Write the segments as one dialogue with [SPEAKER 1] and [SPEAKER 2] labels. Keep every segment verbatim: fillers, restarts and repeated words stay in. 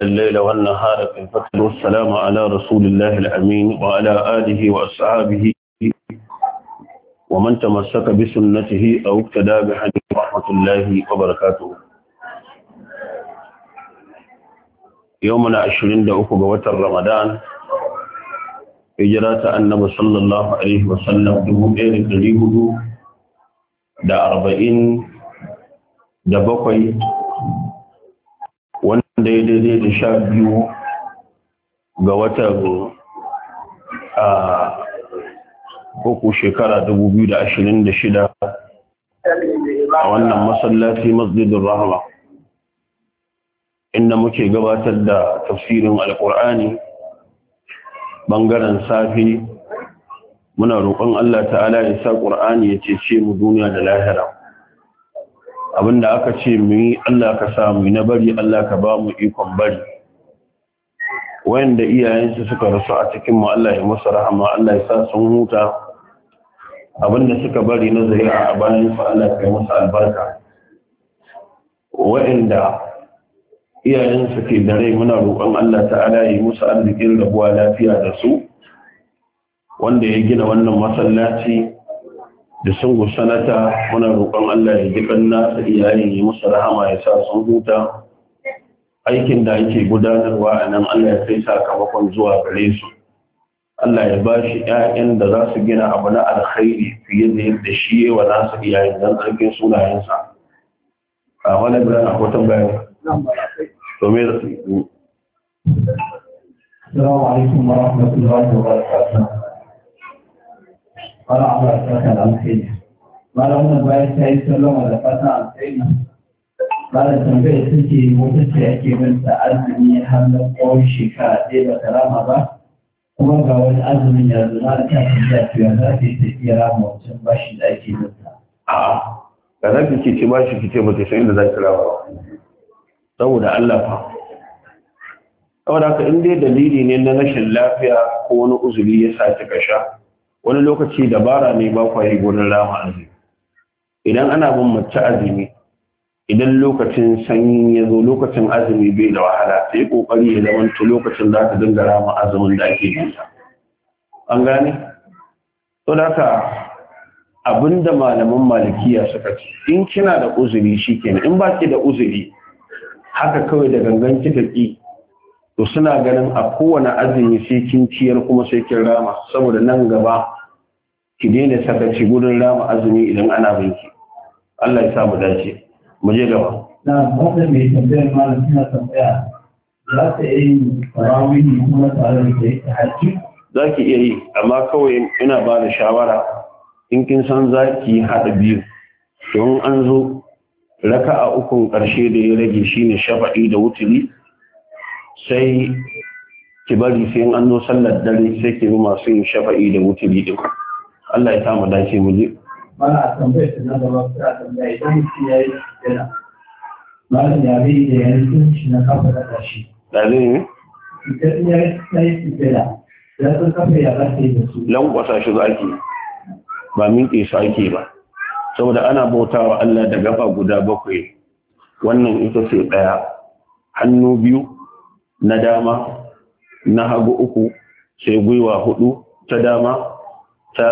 [SPEAKER 1] الليل والنهار في الفتح والسلام على رسول الله الأمين وعلى آله وأصحابه ومن تمسك بسنته أو اقتدى بحديث رحمة الله وبركاته. يومنا عشرين دقيقة بوتر رمضان هجرة النبي صلى الله عليه وسلم دبوئين الدليل دا أربعين دا بقي wanda ya daidai da sha biyu ga watan a uku shekara dubu biyu da ashirin da shida a wannan masallaci masjidin rahama inda muke gabatar da tafsirin alkur'ani bangaren safi. Muna roƙon Allah ta'ala ya sa ƙur'ani ya cece mu duniya da lahira. Abinda aka ce mu yi Allah ka sa mu na bari Allah ka ba mu ikon bari. Wayanda iyayensu suka rasu a cikin mu Allah ya musu rahama, Allah ya sa sun huta. Abinda suka bari na zuri'a a bayan su Allah ya musu albarka. Wayanda iyayensu ke da rai muna roƙon Allah ta'ala ya yi musu arzikin rabuwa lafiya da su. Wanda ya gina wannan masallaci da sun gusanata muna roƙon Allah ya ji kanna da iyayen yi musu rahama ya sa sun huta. Aikin da ake gudanarwa a nan Allah ya kai sakamakon zuwa gare su. Allah ya ba shi ƴaƴan da za su gina abu na alkhairi fiye da yadda shi ya wa nasu iyayen don tsarkin sunayensa. A wani biran a hoton bayan. To me da su?
[SPEAKER 2] Assalamu alaikum wa rahmatullahi wa barakatuh. Para Allah ta alheri. Mala wannan bayan ta yi sallama da fata alheri. Mala tambayar take wata ce ake bin ta azumi har na tsawon shekara ɗaya ba ta rama ba. Kuma ga wani azumin yanzu na ta tambaya to ya za ta yi ta iya rama wancan bashi da ake bin ta.
[SPEAKER 1] A'a, ga za ki ce bashi ki ce ba ta san inda za ki rama ba. Saboda Allah fa. Saboda haka in dai dalili ne na rashin lafiya ko wani uzuri ya sa kika sha. Wani lokaci dabara ne ba kwa yi gurin rama azumi. Idan ana bin mace azumi, idan lokacin sanyi ya zo lokacin azumi bai da wahala sai kokari ya zama to lokacin za ka dinga rama azumin da ake bisa. An gane? To da haka abinda malaman malikiya suka ce in kina da uzuri shikenan, in ba ki da uzuri haka kawai da gangan kika ki to suna ganin a kowane azumi sai kin ciyar kuma sai kin rama, saboda nan gaba ki daina sakaci gudun rama azumi idan ana binki. Allah ya sa mu dace. Mu je gaba.
[SPEAKER 2] Na wanda mai tambayar malam suna tambaya za ta yi tarawih kuma tare da ita hajji?
[SPEAKER 1] Za ki iya yi, amma kawai ina ba da shawara in kin san za ki haɗa biyu. Don an zo raka'a ukun ƙarshe da ya rage shine shafa'i da wuturi. Sai ki bari sai an zo sallar dare sai ki bi masu yin shafa'i da wuturi din. Allah ya sa mu dace mu je.
[SPEAKER 2] Mala a tambayar ta na gaba ta tambaya idan mutum ya yi yana mala ya bai da yanzu shi na kafa da kashi.
[SPEAKER 1] Da zai ne?
[SPEAKER 2] Idan ya yi tsira ya san kafa ya za ta yi da su.
[SPEAKER 1] Lankwasa shi za ki ba miƙe su ake ba. Saboda ana bautawa Allah da gaba guda bakwai. Wannan ita ce ɗaya. Hannu biyu na dama, na hagu uku, sai gwiwa hudu ta dama, ta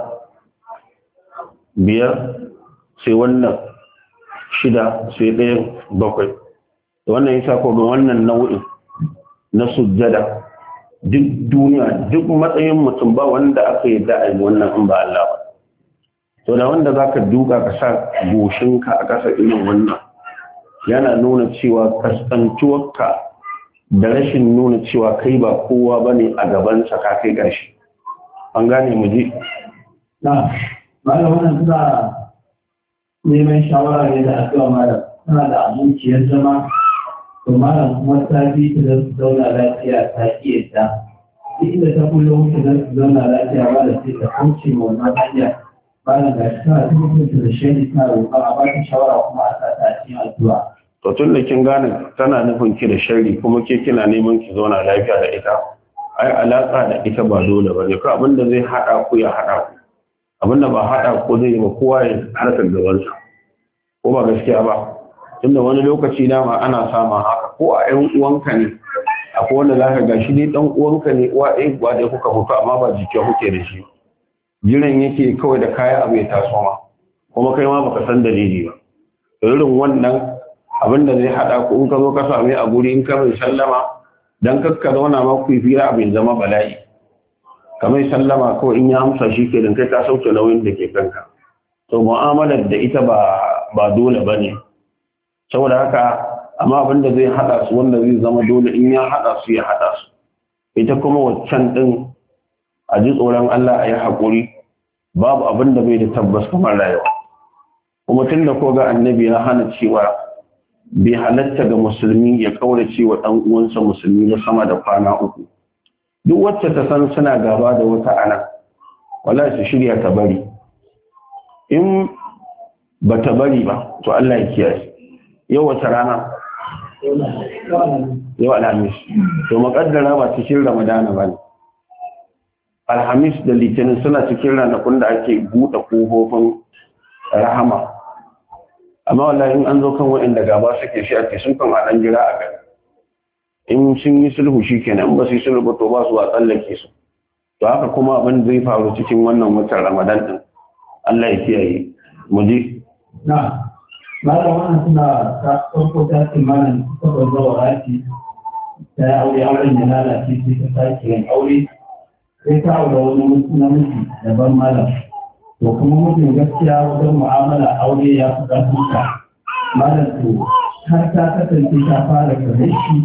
[SPEAKER 1] biyar, sai wannan shida, sai ɗayan bakwai. Wannan yasa ko ga wannan nau'in na sujjada duk duniya duk matsayin mutum ba wanda aka yi da'ayi wannan in ba Allah ba. To da wanda zaka duka ka sa goshinka a ƙasa irin wannan yana nuna cewa kasantuwarka da rashin nuna cewa kai ba kowa ba ne a gabansa ka kai ƙarshe. An gane mu je?
[SPEAKER 2] Na, malam wannan suna neman shawara ne da addu'a malam. Suna da abokiyar zama, to malam kuma ta bi ta da su zauna lafiya ta ki yadda. Duk inda ta kullum ta da su zauna lafiya ba da sai ta kauce ma wannan hanya. Malam ga shi tana ta mutunta da shaidi ta roƙa a ba ta shawara kuma a sa ta a cikin addu'a.
[SPEAKER 1] To tun da kin gane tana nufin ki da sharri kuma ke kina neman ki zauna lafiya da ita, ai alaka da ita ba dole ba ne, ko abinda zai hada ku ya hada ku, abinda ba hada ku zai ba kowa ya harkar gabansa, ko ba gaskiya ba. Tunda wani lokaci dama ana samun haka ko a ƴan uwanka ne akwai wanda za ka ga shi ne ɗan uwanka ne uwa ɗaya uwa ɗaya kuka mutu amma ba jiki kuke da shi jiran yake kawai da kaya abu ya taso ma kuma kai ma baka san dalili ba irin wannan abin da zai haɗa ku in ka zo ka same a guri in ka mai sallama dan kakka zauna ma ku yi fira abin zama bala'i kamar sallama kawai in ya amsa shi ke kai ka sauke nauyin da ke kanka to mu'amalar da ita ba ba dole ba ne saboda haka amma abin da zai haɗa su wanda zai zama dole in ya haɗa su ya haɗa su ita kuma waccan ɗin a ji tsoron Allah a yi haƙuri babu abin da bai da tabbas kamar rayuwa kuma tun da ko ga annabi ya hana cewa bai halatta ga musulmi ya kaurace wa ɗan uwansa musulmi na sama da kwana uku duk wacce ta san suna gaba da wata ana wallahi su shirya ta bari in ba ta bari ba to Allah ya kiyaye yau wata rana yau alhamis to makaddara ba cikin ramadana ba ne alhamis da litinin suna cikin ranakun da ake buɗe kofofin rahama amma wallahi in an zo kan waɗanda gaba suke shi ake sun kan a ɗan jira a gari in sun yi sulhu shi kenan ba su yi sulhu ba to ba su a tsallake su to haka kuma abin zai faru cikin wannan watan ramadan din Allah ya kiyaye mu ji
[SPEAKER 2] na mala wannan suna ta farko ta ce mana ta bazo warati ta yi aure auren ya lalace sai ta sake yin aure sai ta aure wani namiji daban malam to kuma mutum gaskiya wajen mu'amala aure ya fi ƙarfinka malam to har ta kasance ta fara kare shi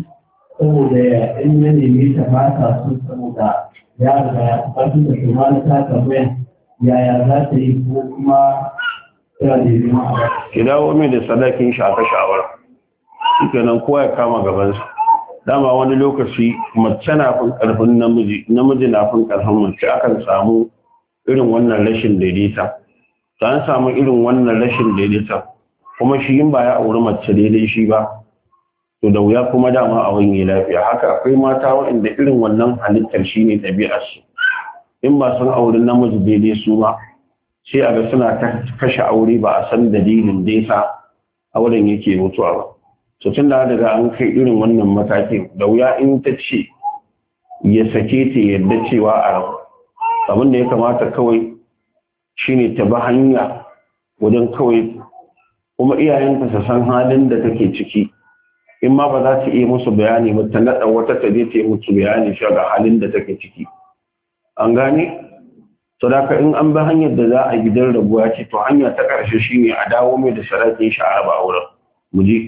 [SPEAKER 2] saboda in ya neme ta ba ta so saboda ya riga ya fi ƙarfin da kuma ta tambaya yaya za ta yi ko kuma ya nemi ma'aura.
[SPEAKER 1] Ki dawo mai da sadakin shi aka shawara. Shi nan kowa ya kama gabansa. Dama wani lokaci mace na fin ƙarfin namiji, namiji na fin ƙarfin mace akan samu irin wannan rashin daidaita. Ta an samu irin wannan rashin daidaita kuma shi in ba ya auri mace daidai shi ba. To da wuya kuma dama a wani lafiya haka akwai mata waɗanda irin wannan halittar shi ne ɗabi'ar su in ba sun auri namiji daidai su ba sai a ga suna ta kashe aure ba a san dalilin da yasa auren yake mutuwa ba to tun da daga an kai irin wannan matakin da wuya in ta ce ya sake ta yadda cewa a rabu abin da ya kamata kawai shine ta ba hanya wajen kawai kuma iyayenta su san halin da take ciki in ma ba za ta iya musu bayani ba ta naɗa wata ta je ta yi musu bayani shi ga halin da take ciki an gane sadaka in an bi hanyar da za a gidan rabuwa ce to hanya ta ƙarshe shine a dawo mai da sharaɗin sha'aba a wurin mu je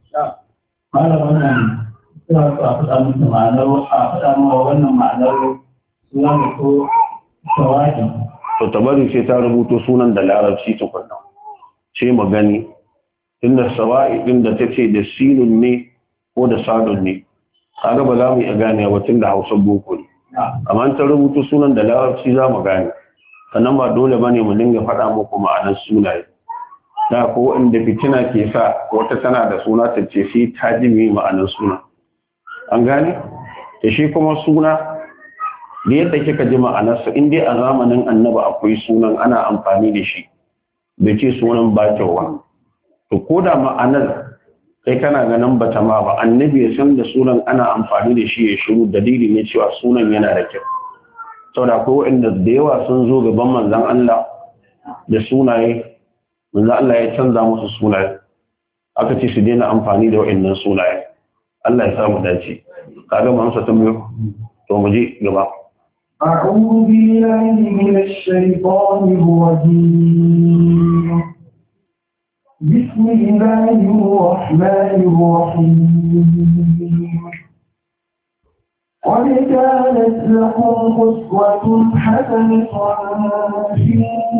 [SPEAKER 2] malam wannan suna so a faɗa musu ma'anar a faɗa mawa wannan ma'anar suna da ko tawaƙi
[SPEAKER 1] to ta bari sai ta rubuto sunan da larabci tukunna sai magani inda sawa'i din da take da sinun ne ko da sadun ne kaga ba za mu iya gane ba tun da Hausa boko ne amma ta rubuta sunan da larabci za mu gane sannan ba dole bane mu dinga faɗa muku ma'anar sunaye da ko inda fitina ke sa wata tana da suna ta ce sai ta ji me ma'anar suna an gane da shi kuma suna da yadda kika ji ma'anarsa in dai a zamanin annabi akwai sunan ana amfani da shi bai ce sunan ba kyau to ko da ma'anar kai kana ganin bata ma ba annabi ya san da sunan ana amfani da shi ya shiru dalili ne cewa sunan yana da kyau saboda ko inda da yawa sun zo gaban manzon Allah da sunaye manzon Allah ya canza musu sunaye aka ce su daina amfani da wa'annan sunaye Allah ya samu dace kaga mu amsa tambayo to mu je gaba
[SPEAKER 3] أعوذ بالله من الشيطان الرجيم بسم الله الرحمن الرحيم قد كانت لكم أسوة حسنة في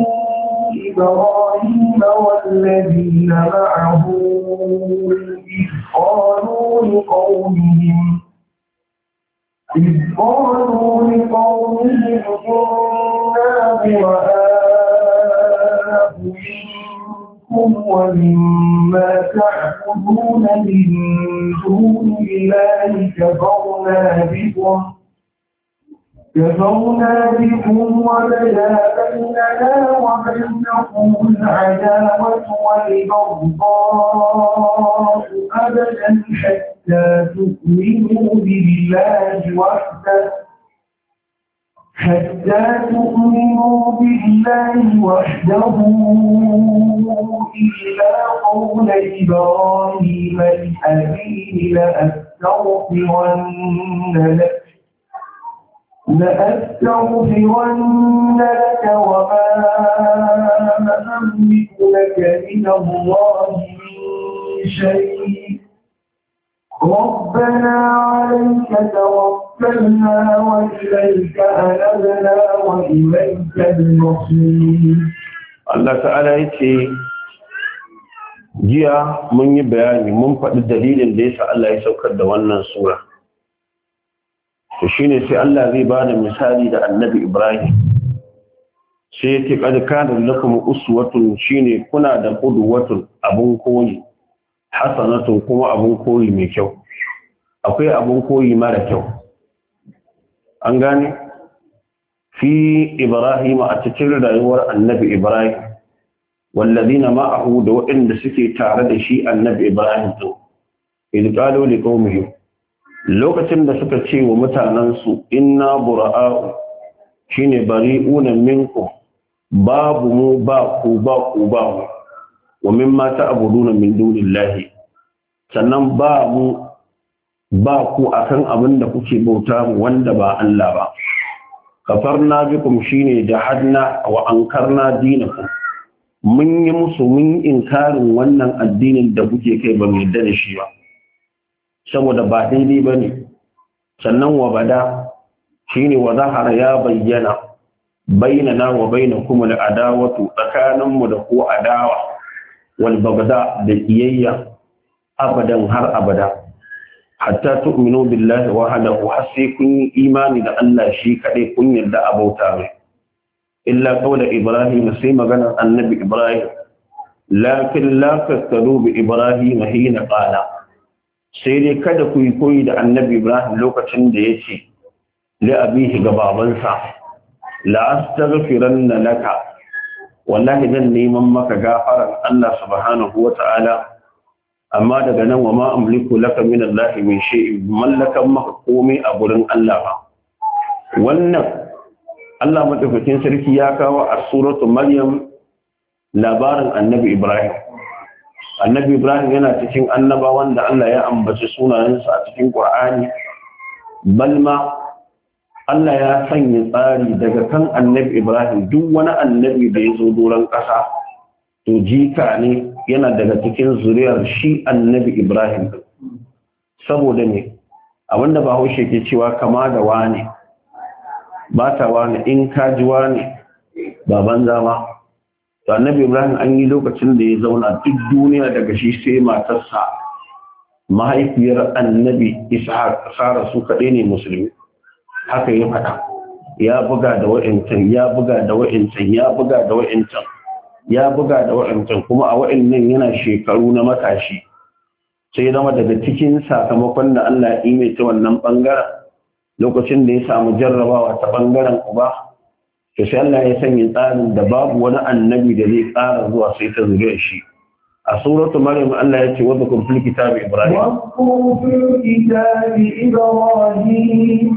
[SPEAKER 3] إبراهيم والذين معه إذ قالوا لقومهم إذ قالوا لقومهم إنا براء ومما تعبدون من دون الله كفرنا بكم كفرنا بكم وبدا بيننا وبينكم العداوة والبغضاء أبدا حتى تؤمنوا بالله وحده حتى تؤمنوا بالله وحده إلا قول إبراهيم لأبيه لأستغفرن لك لأستغفرن لك وما أملك لك من الله من شيء ربنا عليك توكلنا وإليك أنبنا وإليك المصير.
[SPEAKER 1] Allah ta'ala yace jiya mun yi bayani mun faɗi dalilin da yasa Allah ya saukar da wannan sura. To shine sai Allah zai bada misali da Annabi Ibrahim. Sai yake kad kana lakum uswatun shine kuna da qudwatun abun koyi. Hasanatun kuma abun koyi mai kyau akwai abun koyi mara kyau an gane fi Ibrahim a cikin rayuwar Annabi Ibrahim walladina ma'ahu da waɗanda suke tare da shi Annabi Ibrahim to idan qalu liqaumihi lokacin da suka ce wa mutanen su inna bura'u shine bari'una minkum babu mu ba ku ba ku ba mu wa mimma ta'buduna min dunillahi sannan ba mu ba ku akan abin da kuke bauta mu wanda ba Allah ba kafarna bikum shine jahadna wa ankarna dinakum mun yi musu mun inkarin wannan addinin da kuke kai ba mu yarda da shi ba saboda ba daidai bane sannan wa bada shine wa zahara ya bayyana bainana wa bainakum al-adawatu tsakaninmu da ku adawa والبغضاء بالإيية أبدا هر أبدا حتى تؤمنوا بالله وحده حسيكم إيمان إذا الله شيء كريكم يدى أبو تامي إلا قول إبراهيم سيما قال النبي إبراهيم لكن لا تفتدوا بإبراهيم حين قال سيدي كده كوي كوي دا النبي إبراهيم لوكا تنديتي لأبيه قبابنسا لا أستغفرن لك wallahi zan neman maka gafaran Allah subhanahu wata'ala amma daga nan wa ma amliku laka min Allah min shay'in mallakan maka komai a gurin Allah ba wannan Allah madaukakin sarki ya kawo a suratu Maryam labarin Annabi Ibrahim Annabi Ibrahim yana cikin annabawan da Allah ya ambaci sunayensa a cikin Qur'ani balma Allah ya sanya tsari daga kan Annabi Ibrahim duk wani annabi da ya zo doron ƙasa to jika ne yana daga cikin zuriyar shi Annabi Ibrahim saboda ne abinda Bahaushe ke cewa kama da wani ba ta wani in ka ji wani ba banza ba to Annabi Ibrahim an yi lokacin da ya zauna duk duniya daga shi sai matarsa mahaifiyar Annabi Ishaq Sara su kaɗai ne musulmi haka ya faɗa ya buga da wa'incan ya buga da wa'incan ya buga da wa'incan ya buga da wa'incan kuma a wa'innan yana shekaru na matashi sai zama daga cikin sakamakon da Allah ya ime ta wannan bangaren lokacin da ya samu jarrabawa ta bangaren uba to sai Allah ya sanya tsarin da babu wani annabi da zai tsara zuwa sai ta zuriya shi a suratu Maryam Allah ya ce wa dhkur fil kitabi Ibrahim
[SPEAKER 3] wa dhkur fil kitabi Ibrahim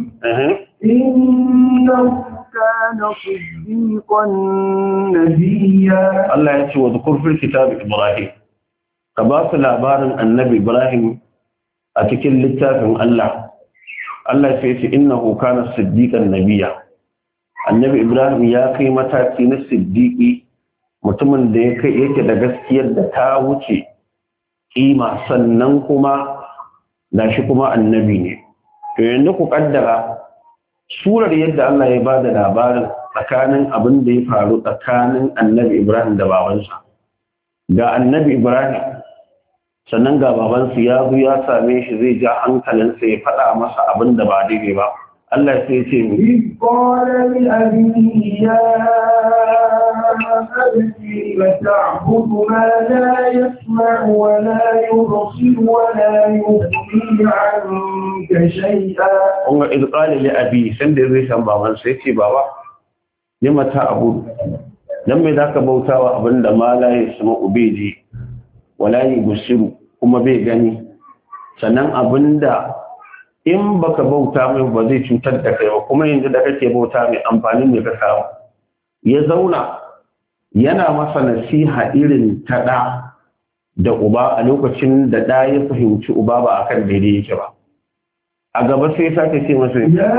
[SPEAKER 3] إنه كان صديقا نبيا
[SPEAKER 1] الله يأتي وذكر في الكتاب إبراهيم كباس العبار النبي إبراهيم أتكل للتافن الله الله يأتي إنه كان صديقا نبيا النبي إبراهيم يا قيمة تين الصديقي mutumin da yake da gaskiyar da ta wuce kima sannan kuma gashi kuma annabi ne to yanzu ku kaddara surar yadda Allah ya bada labarin tsakanin abin da ya faru tsakanin Annabi Ibrahim da babansa ga Annabi Ibrahim sannan ga babansa ya zo ya same shi zai ja hankalinsa ya faɗa masa abin da ba daidai ba Allah sai ya ce ni
[SPEAKER 3] qala li abihi ya أبتي لتعبد ما لا يسمع ولا يبصر ولا يغني عنك شيئا.
[SPEAKER 1] إذ قال لأبي سند الرسم بابا سيتي بابا لما تعبد لما ذاك بوتاوا أبن ما لا يسمع بيجي ولا يبصر kuma bai gani sannan abinda in baka bauta mai ba zai cutar da kai ba kuma yanzu da kake bauta mai amfanin ne ka samu ya zauna yana masa nasiha irin ta ɗa da uba a lokacin da ɗa ya fahimci uba ba akan daidai yake ba a gaba sai sake ce masa
[SPEAKER 3] ya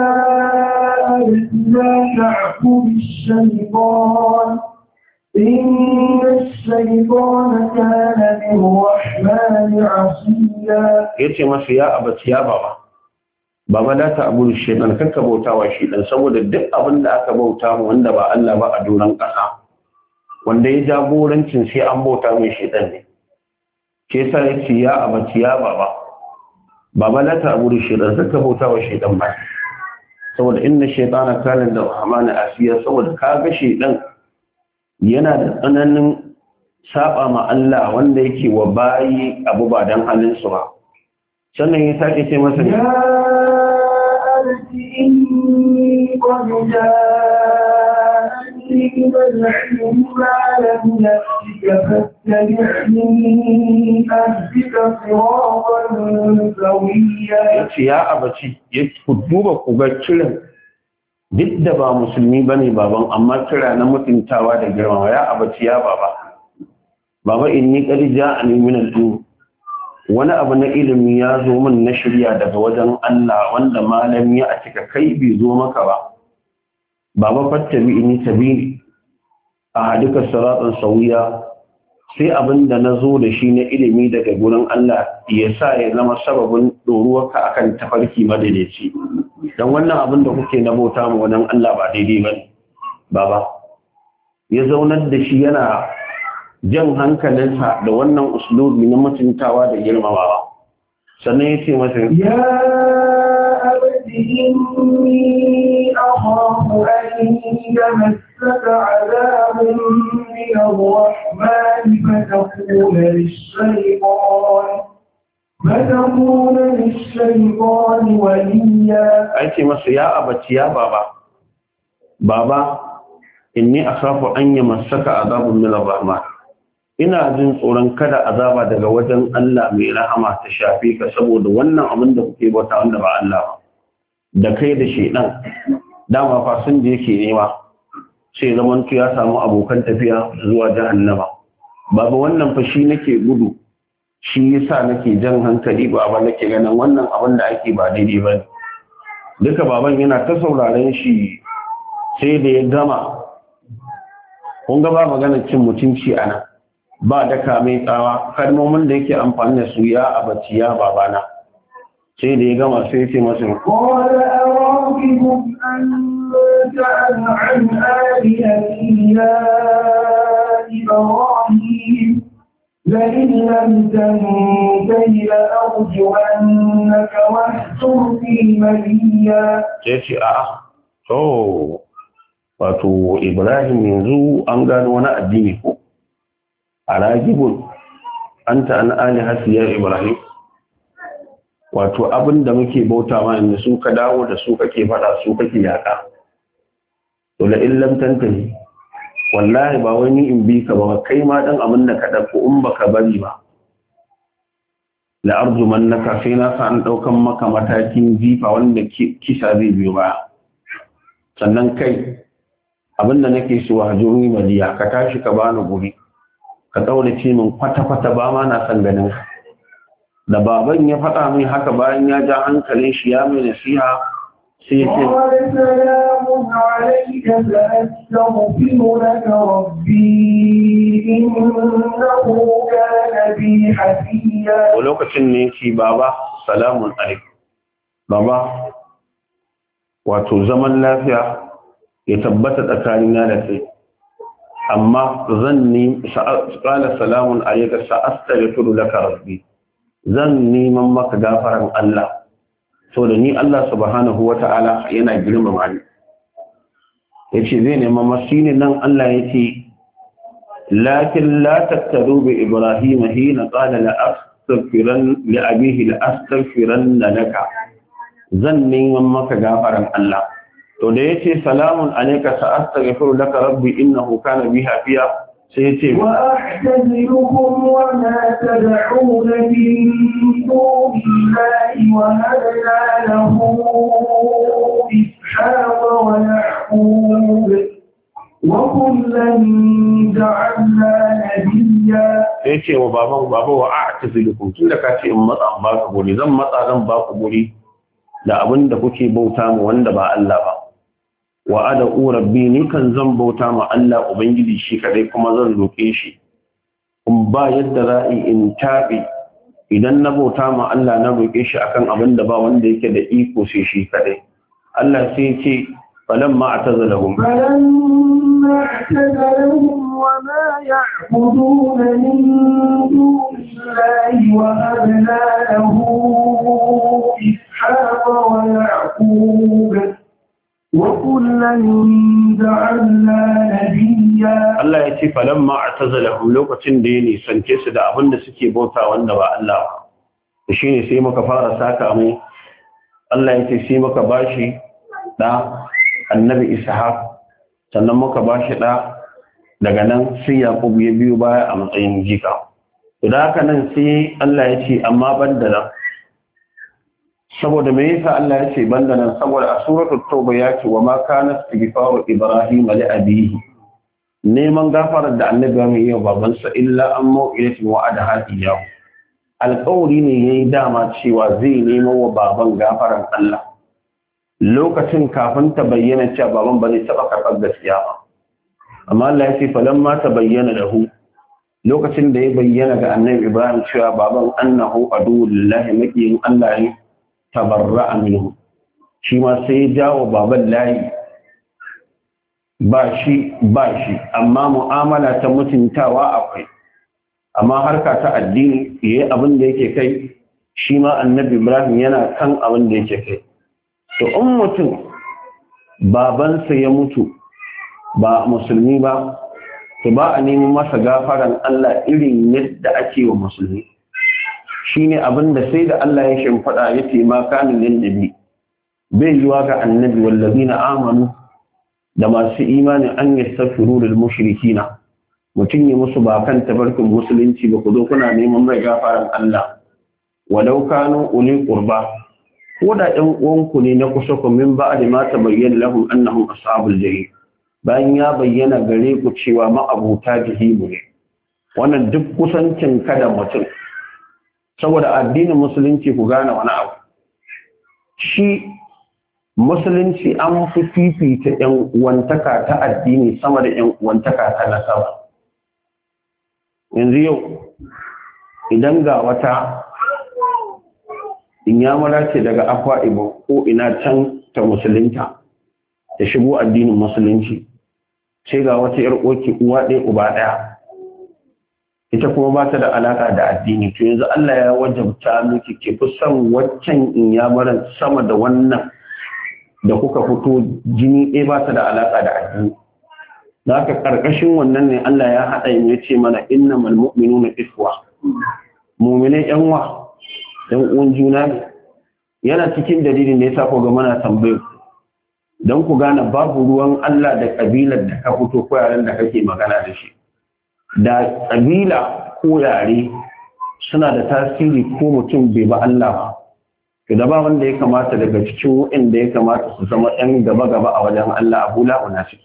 [SPEAKER 3] la ta'budu ash-shaytan إن الشيطان كان للرحمن عصيا.
[SPEAKER 1] yace masa ya abaci ya baba baba da ta abu shaytan kanka bautawa shi dan saboda duk abin da aka bauta mu wanda ba Allah ba a doran kasa wanda ya jagorancin sai an bauta mai shaytan ne ke sa yace ya abaci ya baba baba da ta abu shaytan kanka bautawa shaytan ba saboda inna shaytana kana lirrahmani asiya saboda kaga shaytan yana da tsananin saba ma Allah wanda yake wa bayi abu ba dan halin su ba sannan ya sake ce masa
[SPEAKER 3] ya abati inni qad ja'ani min al-'ilmi ma lam ya'tika fattabi'ni ahdika siratan sawiyya.
[SPEAKER 1] yace ya abaci ya ku duba ku ga kiran duk da ba musulmi ba ne baban amma kira na mutuntawa da girmama ya abaci ya baba baba inni qad ja'ani min al-ilm wani abu na ilimi ya zo min na shirya daga wajen Allah wanda malami a cika kai bai zo maka ba baba fattabi inni tabi a hadika siratan sawiya sai abinda na zo da shi na ilimi daga gurin Allah ya sa ya zama sababin doruwarka akan tafarki madaidaici dan wannan abin da kuke na bauta mu wannan Allah ba daidai bane baba ya zaunar da shi yana jan hankalinsa da wannan uslubi na mutuntawa da girmamawa sannan ya ce masa
[SPEAKER 3] ya abdi inni akhafu an yamassaka adabun min ar-rahman fatakuna lish-shaytan فتكون للشيطان وليا.
[SPEAKER 1] أيتي مس يا أبتي يا بابا بابا إني أخاف أن يمسك عذاب من الرحمن ina jin tsoron kada azaba daga wajen Allah mai rahama ta shafe ka saboda wannan abin da kuke bauta wanda ba Allah ba da kai da shedan dama fa sun da yake nema sai zaman ya samu abokan tafiya zuwa jahannama baba wannan fa shi nake gudu shi yasa nake jan hankali ba ba nake ganin wannan abin da ake ba daidai ba duka baban yana ta sauraren shi sai da ya gama kun ga ba maganar cin mutunci ana ba daka mai tsawa kalmomin da yake amfani da su ya abaci ya babana sai da ya gama sai ce masa
[SPEAKER 3] qala araqibun anta an alihati ya ibrahim لئن لم تنته لأرجعنك واهجرني مليا.
[SPEAKER 1] ce a to wato Ibrahim yanzu an gano wani addini ko a ragibun anta an alihati ya Ibrahim wato abin da muke bauta ma yanzu su ka dawo da su kake fada su kake yaka to la illam tantahi wallahi ba wani in bi ka ba kai ma dan abin da ka dauko in baka bari ba la arjumannaka sai na san daukan maka matakin jifa wanda kisa zai biyo ba sannan kai abin da nake so hajuri maliya ka tashi ka bani guri ka daurace min kwata kwata ba ma na san ganin da baban ya faɗa min haka bayan ya ja hankalin shi ya mai nasiha sai ya ce
[SPEAKER 3] salamun alayka sa'astaghfiru laka rabbi innahu kana bi hafiya.
[SPEAKER 1] Lokacin ne ce baba salamun alaikum baba wato zaman lafiya ya tabbata tsakanina da kai amma zan ni qala salamun alayka sa'astaghfiru laka rabbi zan neman maka gafaran Allah so da ni Allah subhanahu wata'ala yana girmama ni yace zai nema masini nan Allah yace lakin la tattaru bi ibrahim hina qala la astaghfiran li abihi la astaghfiran laka zan neman maka gafaran Allah to da yace salamun alayka sa astaghfiru laka rabbi innahu kana bi hafiya sai yace
[SPEAKER 3] wa a'tazilukum wa ma tad'un min dunillahi wa hadna lahu ishaqa wa ya'qub wa kullan ja'alna nabiyya
[SPEAKER 1] yace wa baban baba wa a'tazilukum tunda kace in matsa ba ka guri zan matsa zan ba ku guri da abinda kuke bauta mu wanda ba Allah ba wa ad'u rabbi ni kan zan bauta ma Allah ubangiji shi kadai kuma zan roke shi in ba yadda za'i in tabi idan na bauta ma Allah na roke shi akan abin da ba wanda yake da iko sai shi kadai Allah sai ya ce falamma atazalahum
[SPEAKER 3] falamma atazalahum wa ma ya'budun min dunillahi wa habna lahu ishaqa wa ya'qub وَكُلًّا جَعَلْنَا نَبِيًّا
[SPEAKER 1] Allah ya ce falamma atazalahum lokacin da ya nisance su da abin da suke bauta wanda ba Allah ba shine sai muka fara saka mai Allah ya ce sai muka bashi da annabi Ishaq sannan muka bashi da daga nan sai Yaqub ya biyo baya a matsayin jika to da haka nan sai Allah ya ce amma banda nan saboda me yasa Allah ya ce banda nan saboda a suratul tauba ya ce wa ma kana istighfaru ibrahim li abihi neman gafarar da annabi ya yi wa babansa illa an mau'ilati wa adaha iyahu alƙawari ne yayi dama cewa zai nemo wa baban gafaran Allah lokacin kafin ta bayyana cewa baban ba zai taba karɓar gaskiya ba amma Allah ya ce falamma ta bayyana lahu lokacin da ya bayyana ga annabi Ibrahim cewa baban annahu aduwwullahi makiyin Allah ne tabarra'a minhu shi ma sai ya jawo baban layi ba shi ba shi amma mu'amala ta mutuntawa akwai amma harka ta addini yayi abin da yake kai shi ma annabi Ibrahim yana kan abin da yake kai to in mutum babansa ya mutu ba musulmi ba to ba a nemi masa gafaran Allah irin yadda ake wa musulmi shine abin da sai da Allah ya shimfada yace ma kanin lin nabi bai yiwa ga annabi wallazina amanu da masu imani an yastaghfiru lil mushrikina mutun yi musu ba kan tabarkin musulunci ba ku zo kuna neman mai gafaran Allah walau kanu uli qurba ko da ɗan uwanku ne na kusa ku min ba'da ma tabayyana lahum annahum ashabul jahim bayan ya bayyana gare ku cewa ma'abuta jahimu ne wannan duk kusancin kada mutum saboda addinin musulunci ku gane wani abu shi musulunci an fi fifita ‘yan uwantaka ta addini sama da ‘yan uwantaka ta nasaba. Yanzu yau, idan ga wata inyamara ce daga Akwa Ibom ko ina can ta musulunta, ta shigo addinin musulunci, sai ga wata ‘yar oki uwa ɗaya uba ɗaya, ita kuma ba ta da alaƙa da addini. To yanzu Allah ya wajabta miki ke fi son waccan inyamaran sama da wannan da kuka fito jini ɗaya ba ta da alaƙa da addini. Da haka ƙarƙashin wannan ne Allah ya haɗa yin ya ce mana innamal mu'minuna ikhwa. Mu'minai ƴan wa ɗan uwan juna ne. Yana cikin dalilin da yasa ko ga mana tambayar ku. Don ku gane babu ruwan Allah da ƙabilar da ka fito ko yaren da kake magana da shi. Da ƙabila ko yare suna da tasiri ko mutum bai ba Allah ba. da ba wanda ya kamata daga cikin waɗanda ya kamata su zama ɗan gaba-gaba a wajen Allah abu la'una suke.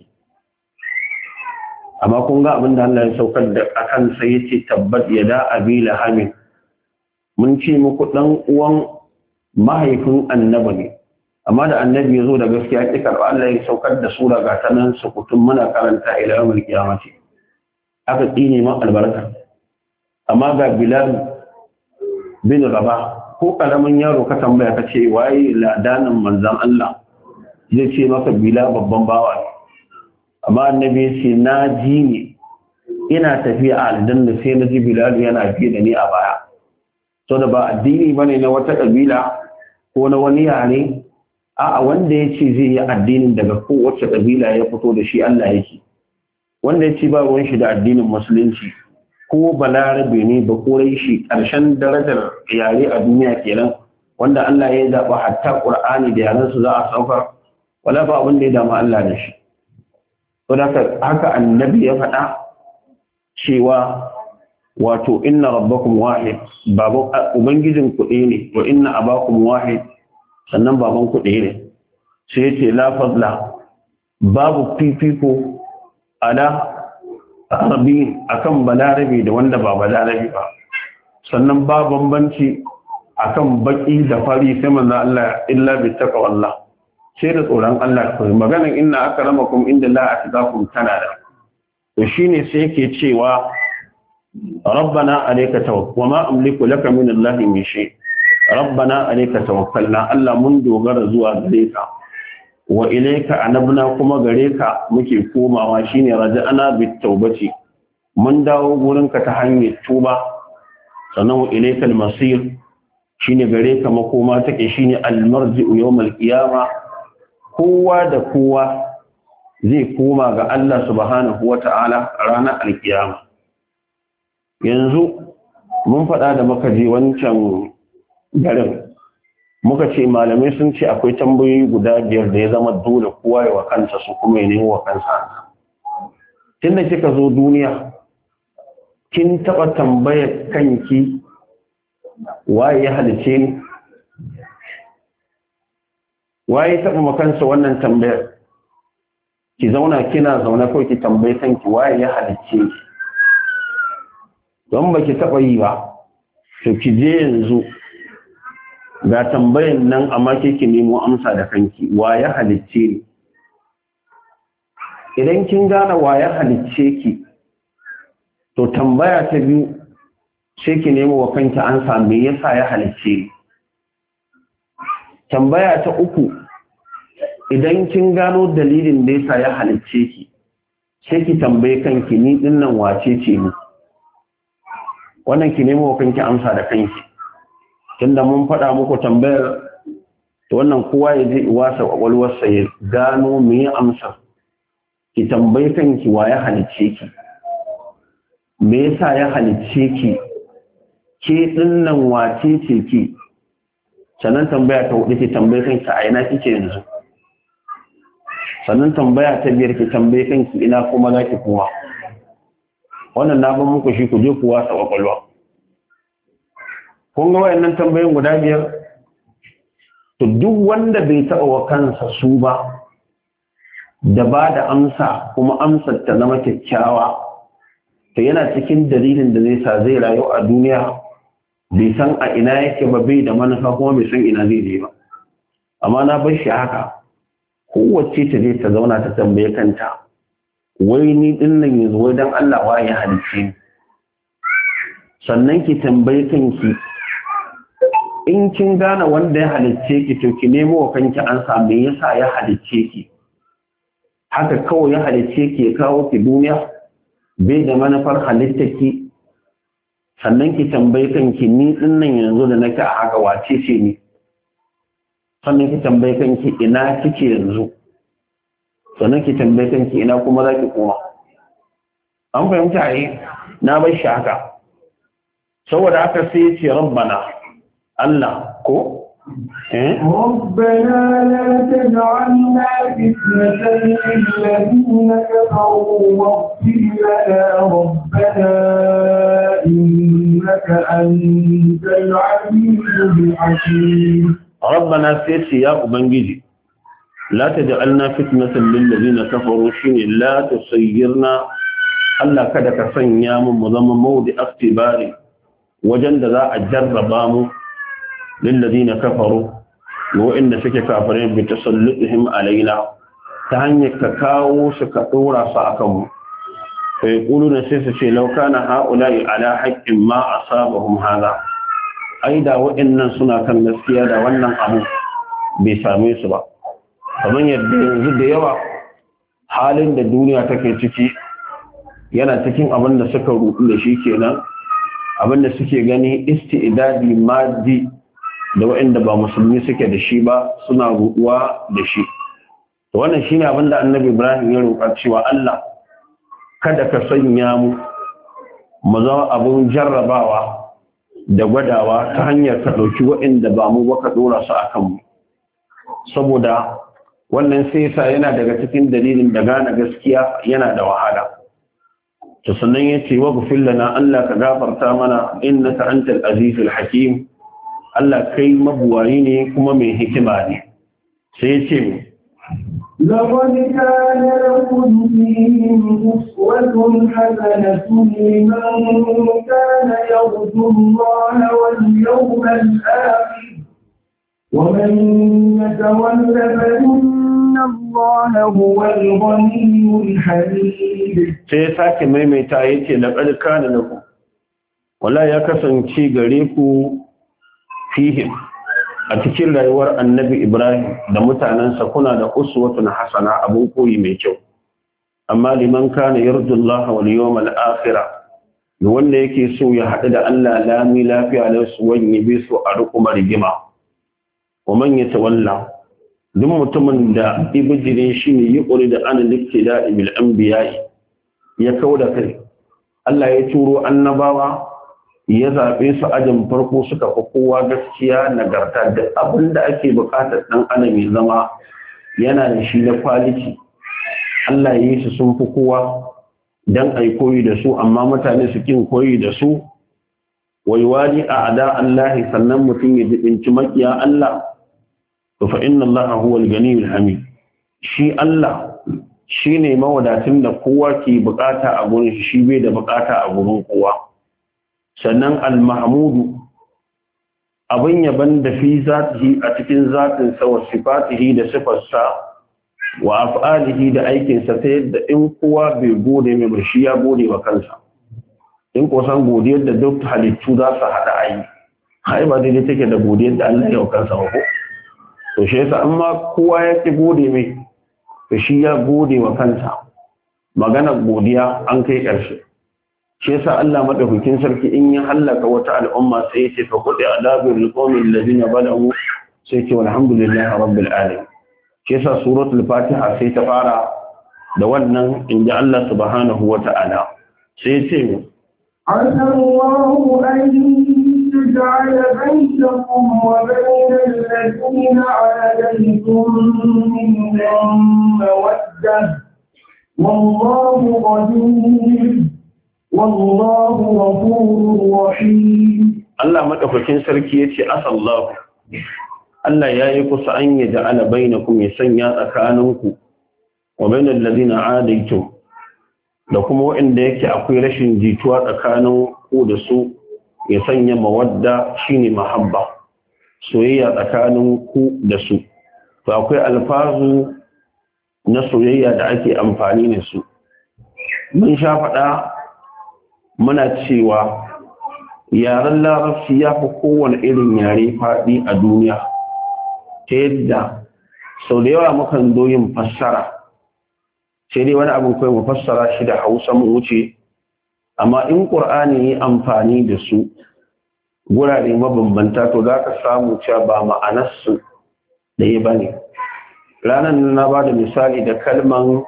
[SPEAKER 1] Amma kun ga abin da Allah ya saukar da a kansa ya ce tabbat ya da abi lahamin. Mun ce muku ɗan uwan mahaifin annaba ne, amma da annabi ya zo da gaskiya ƙi karɓa Allah ya saukar da sura ga ta nan sukutun muna karanta ila yawmul qiyamati. Aka tsine ma albarka. Amma ga Bilal bin Rabah ko karamin yaro ka tambaya ka ce waye ladanin manzan Allah zai ce maka bila babban bawa ne amma annabi ya ce na ji ne ina tafiya a aljanna sai na ji Bilal yana biye da ni a baya to da ba addini bane na wata kabila ko na wani yare a'a wanda ya ce zai yi addinin daga kowace kabila ya fito da shi Allah yake wanda ya ce ba ruwan shi da addinin musulunci ko balarabe ne ba korai shi ƙarshen darajar yare a duniya kenan wanda Allah ya zaɓa hatta Qur'ani da yaran su za a saukar wala ba abin da ya dama Allah da shi to haka annabi ya faɗa cewa wato inna rabbakum wahid babu ubangijin ku ɗaya ne wa inna abakum wahid sannan baban ku ɗaya ne sai yace la fadla babu fifiko ala arabi akan balarabi da wanda ba balarabi ba sannan ba bambanci akan baki da fari sai manzo Allah illa bi taqwallah sai da tsoron Allah kai maganan inna akramakum inda la atqakum tanada to shine sai yake cewa rabbana alayka tawakkal wama amliku laka min Allah min shay rabbana alayka tawakkalna Allah mun dogara zuwa gare ka wa ilayka anabna kuma gare ka muke komawa shine raja'ana bit tawbati mun dawo gurin ka ta hanyar tuba sannan wa ilaykal masir shine gare ka makoma take shine al-marji'u yawmal qiyama kowa da kowa zai koma ga Allah subhanahu wata'ala ranar alkiyama yanzu mun faɗa da muka je wancan garin muka ce malamai sun ce akwai tambayoyi guda biyar da ya zama dole kowa ya wa kansa su kuma ya nemi wa kansa tunda kika zo duniya kin taɓa tambayar kanki waye ya halice ni waye taɓa makansa wannan tambayar ki zauna kina zauna kawai ki tambayi kanki waye ya halice ki don baki taɓa yi ba to ki je yanzu ga tambayan nan amma ke ki nemo amsa da kanki waye halicce ni idan kin gane waye halicce ki to tambaya ta biyu sai ki nemo wa kanki ansa me yasa ya halicce ni tambaya ta uku idan kin gano dalilin da yasa ya halicce ki sai ki tambaye kanki ni dinnan wace ce ni wannan ki nemo wa kanki amsa da kanki tunda mun faɗa muku tambayar to wannan kowa ya je wasa kwakwalwarsa ya gano me amsa ki tambaye kanki wa ya halicce ki me yasa ya halicce ki ke dinnan wace ce ki sannan tambaya ta hudu ki tambaye kanki a ina kike yanzu sannan tambaya ta biyar ki tambaye kanki ina kuma zaki kowa wannan na ban muku shi ku je ku wasa kwakwalwa kun ga wayannan tambayoyin guda biyar to duk wanda bai taɓa wa kansa su ba da ba da amsa kuma amsar ta zama kyakkyawa to yana cikin dalilin da zai sa zai rayu a duniya bai san a ina yake ba bai da manufa kuma bai san ina zai je ba amma na bar shi haka kowace ta je ta zauna ta tambaye kanta wai ni din nan yanzu wai dan Allah wa ya halicce ni sannan ki tambaye kanki in kin gane wanda ya halicce ki to ki nemo wa kanki an samu me yasa ya halicce ki haka kawai ya halicce ki ya kawo ki duniya bai da manufar halittar ki sannan ki tambaye kanki ni din nan yanzu da nake a haka wace ce ni sannan ki tambaye kanki ina kike yanzu sannan ki tambaye kanki ina kuma za ki koma an fahimta yi na bar shi haka saboda haka sai ya ce rabbana Allah ko eh
[SPEAKER 3] ربنا لا تجعلنا فتنة للذين كفروا واغفر لنا ربنا إنك أنت العزيز الحكيم
[SPEAKER 1] ربنا سيسي يا أبنجي لا تجعلنا فتنة للذين كفروا شيني لا تسيرنا ألا كدك سنيام مضم موضع اختباري وجند ذا أجربام للذين كفروا وإن سك كافرين بتسلطهم علينا تهنيك كاو سكتورا ساكم فيقولون سيسي لو كان هؤلاء على حق ما أصابهم هذا أيضا وإن سنة كان نسيادة وأن أبو بسامي سبا فمن يبدو يوى halin da duniya take ciki yana cikin abin da suka rubu da shi kenan abin da suke gani isti'dadi maddi da waɗanda ba musulmi suke da shi ba suna ruɗuwa da shi. Wannan shine abin da Annabi Ibrahim ya roƙa cewa Allah kada ka sanya mu mu zama abin jarrabawa da gwadawa ta hanyar ka ɗauki waɗanda ba mu ba ka ɗora su a kanmu. Saboda wannan sai yasa yana daga cikin dalilin da gane gaskiya yana da wahala. To sannan ya ce wa gufin lana Allah ka gafarta mana innaka antal azizul hakim. Allah kai mabuwayi ne kuma mai hikima ne. Sai ya ce mu
[SPEAKER 3] لقد كان لكم فيهم أسوة حسنة لمن كان يرجو الله واليوم الآخر ومن يتول فإن الله هو الغني الحميد.
[SPEAKER 1] سيساك ميميتا يتي لقد كان لكم ولا يكسن شي غريكو فيهم a cikin rayuwar Annabi Ibrahim da mutanensa kuna da uswatun hasana abun koyi mai kyau. Amma liman kana yarjullaha wal yawmal akhir wanda yake so ya haɗu da Allah lami lafiya da su wani bi su a rukuma rigima. Wa man yatawalla duk mutumin da ibijire shi ne yi ƙuri da an liktida bil anbiya'i ya kauda kai. Allah ya turo annabawa ya zaɓe su ajin farko suka fi kowa gaskiya nagarta da abin da ake buƙatar ɗan adam ya zama yana da shi na kwaliti. Allah ya yi su sun fi kowa don a yi koyi da su amma mutane su kin koyi da su waiwani a ada Allah sannan mutum ya jibinci makiya Allah to fa inna Allah huwa al-ganiyul hamid. Shi Allah shine mawadatin da kowa ke buƙata a gurin shi bai da buƙata a gurin kowa. Sannan al-mahmudu abin yaban da fi zatihi a cikin zatinsa wa sifatihi da sifarsa wa af'alihi da aikinsa ta yadda in kowa bai gode mai ba shi ya gode wa kansa. In ko san godiyar da duk halittu za su haɗa ayi hai ba daidai take da godiyar da Allah ya wa kansa ba ko to shi yasa amma kowa ya ki gode mai to shi ya gode wa kansa. Magana godiya an kai ƙarshe. Shi yasa Allah madaukakin sarki in ya halaka wata al'umma sai ya ce fa qudi adabul qawmil ladina balagu sai ce walhamdulillahi rabbil alamin. Shi yasa suratul fatiha sai ta fara da wannan inda Allah subhanahu wata'ala sai ya ce mu
[SPEAKER 3] Allahu an yaj'ala bainakum wa bainal ladina 'alaykum minhum mawaddah wallahu ghaniyyun wallahu ghafurur rahim.
[SPEAKER 1] Allah madaukakin sarki yace asallahu Allah yayi kusa an ya ja'ala bainakum ya sanya tsakaninku wa bainal ladina adaitum da kuma wanda yake akwai rashin jituwa tsakanin ku da su ya sanya mawadda shine mahabba soyayya tsakanin ku da su. To akwai alfazu na soyayya da ake amfani da su. Mun sha faɗa muna cewa yaren larabci ya fi kowane irin yare faɗi a duniya ta yadda sau da yawa mukan zo yin fassara sai dai wani abin kawai mu fassara shi da hausa mu wuce amma in ƙur'ani yi amfani da su gurare mabambanta to za ka samu cewa ba ma'anarsu da ya bane. Ranar na ba da misali da kalman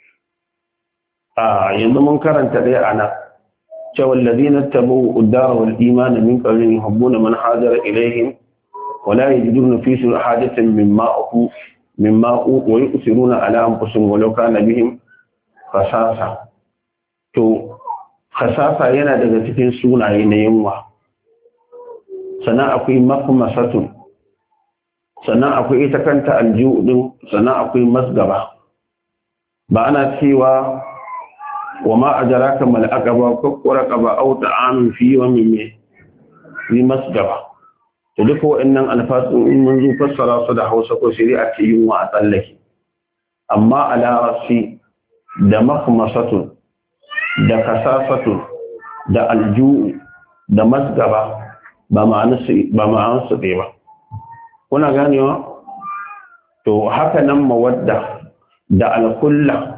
[SPEAKER 1] a yanzu mun karanta dai ana cewa alladhina tabu ad-dar wal iman min qablihim yuhibbuna man hajara ilayhim wa la yajiduna fi hajatin mimma aqu mimma wa yusiruna ala anfusihim walau kana bihim khasasa. To khasasa yana daga cikin sunaye na yunwa. Sannan akwai makmasatun, sannan akwai ita kanta aljihu din, sannan akwai masgaba. Ba ana cewa wa ma adraka mal aqaba ko quraqaba aw ta'amun fi yawmin fi masgaba. To duka waɗannan alfasun in mun zo fassara su da Hausa ko shari'a ce yunwa a tsallake. Amma a larabci da makmasatun da kasasatun da aljuhu da masgaba ba ma'anarsu ɗaya ba. Kuna ganewa? To haka nan mawadda da alkulla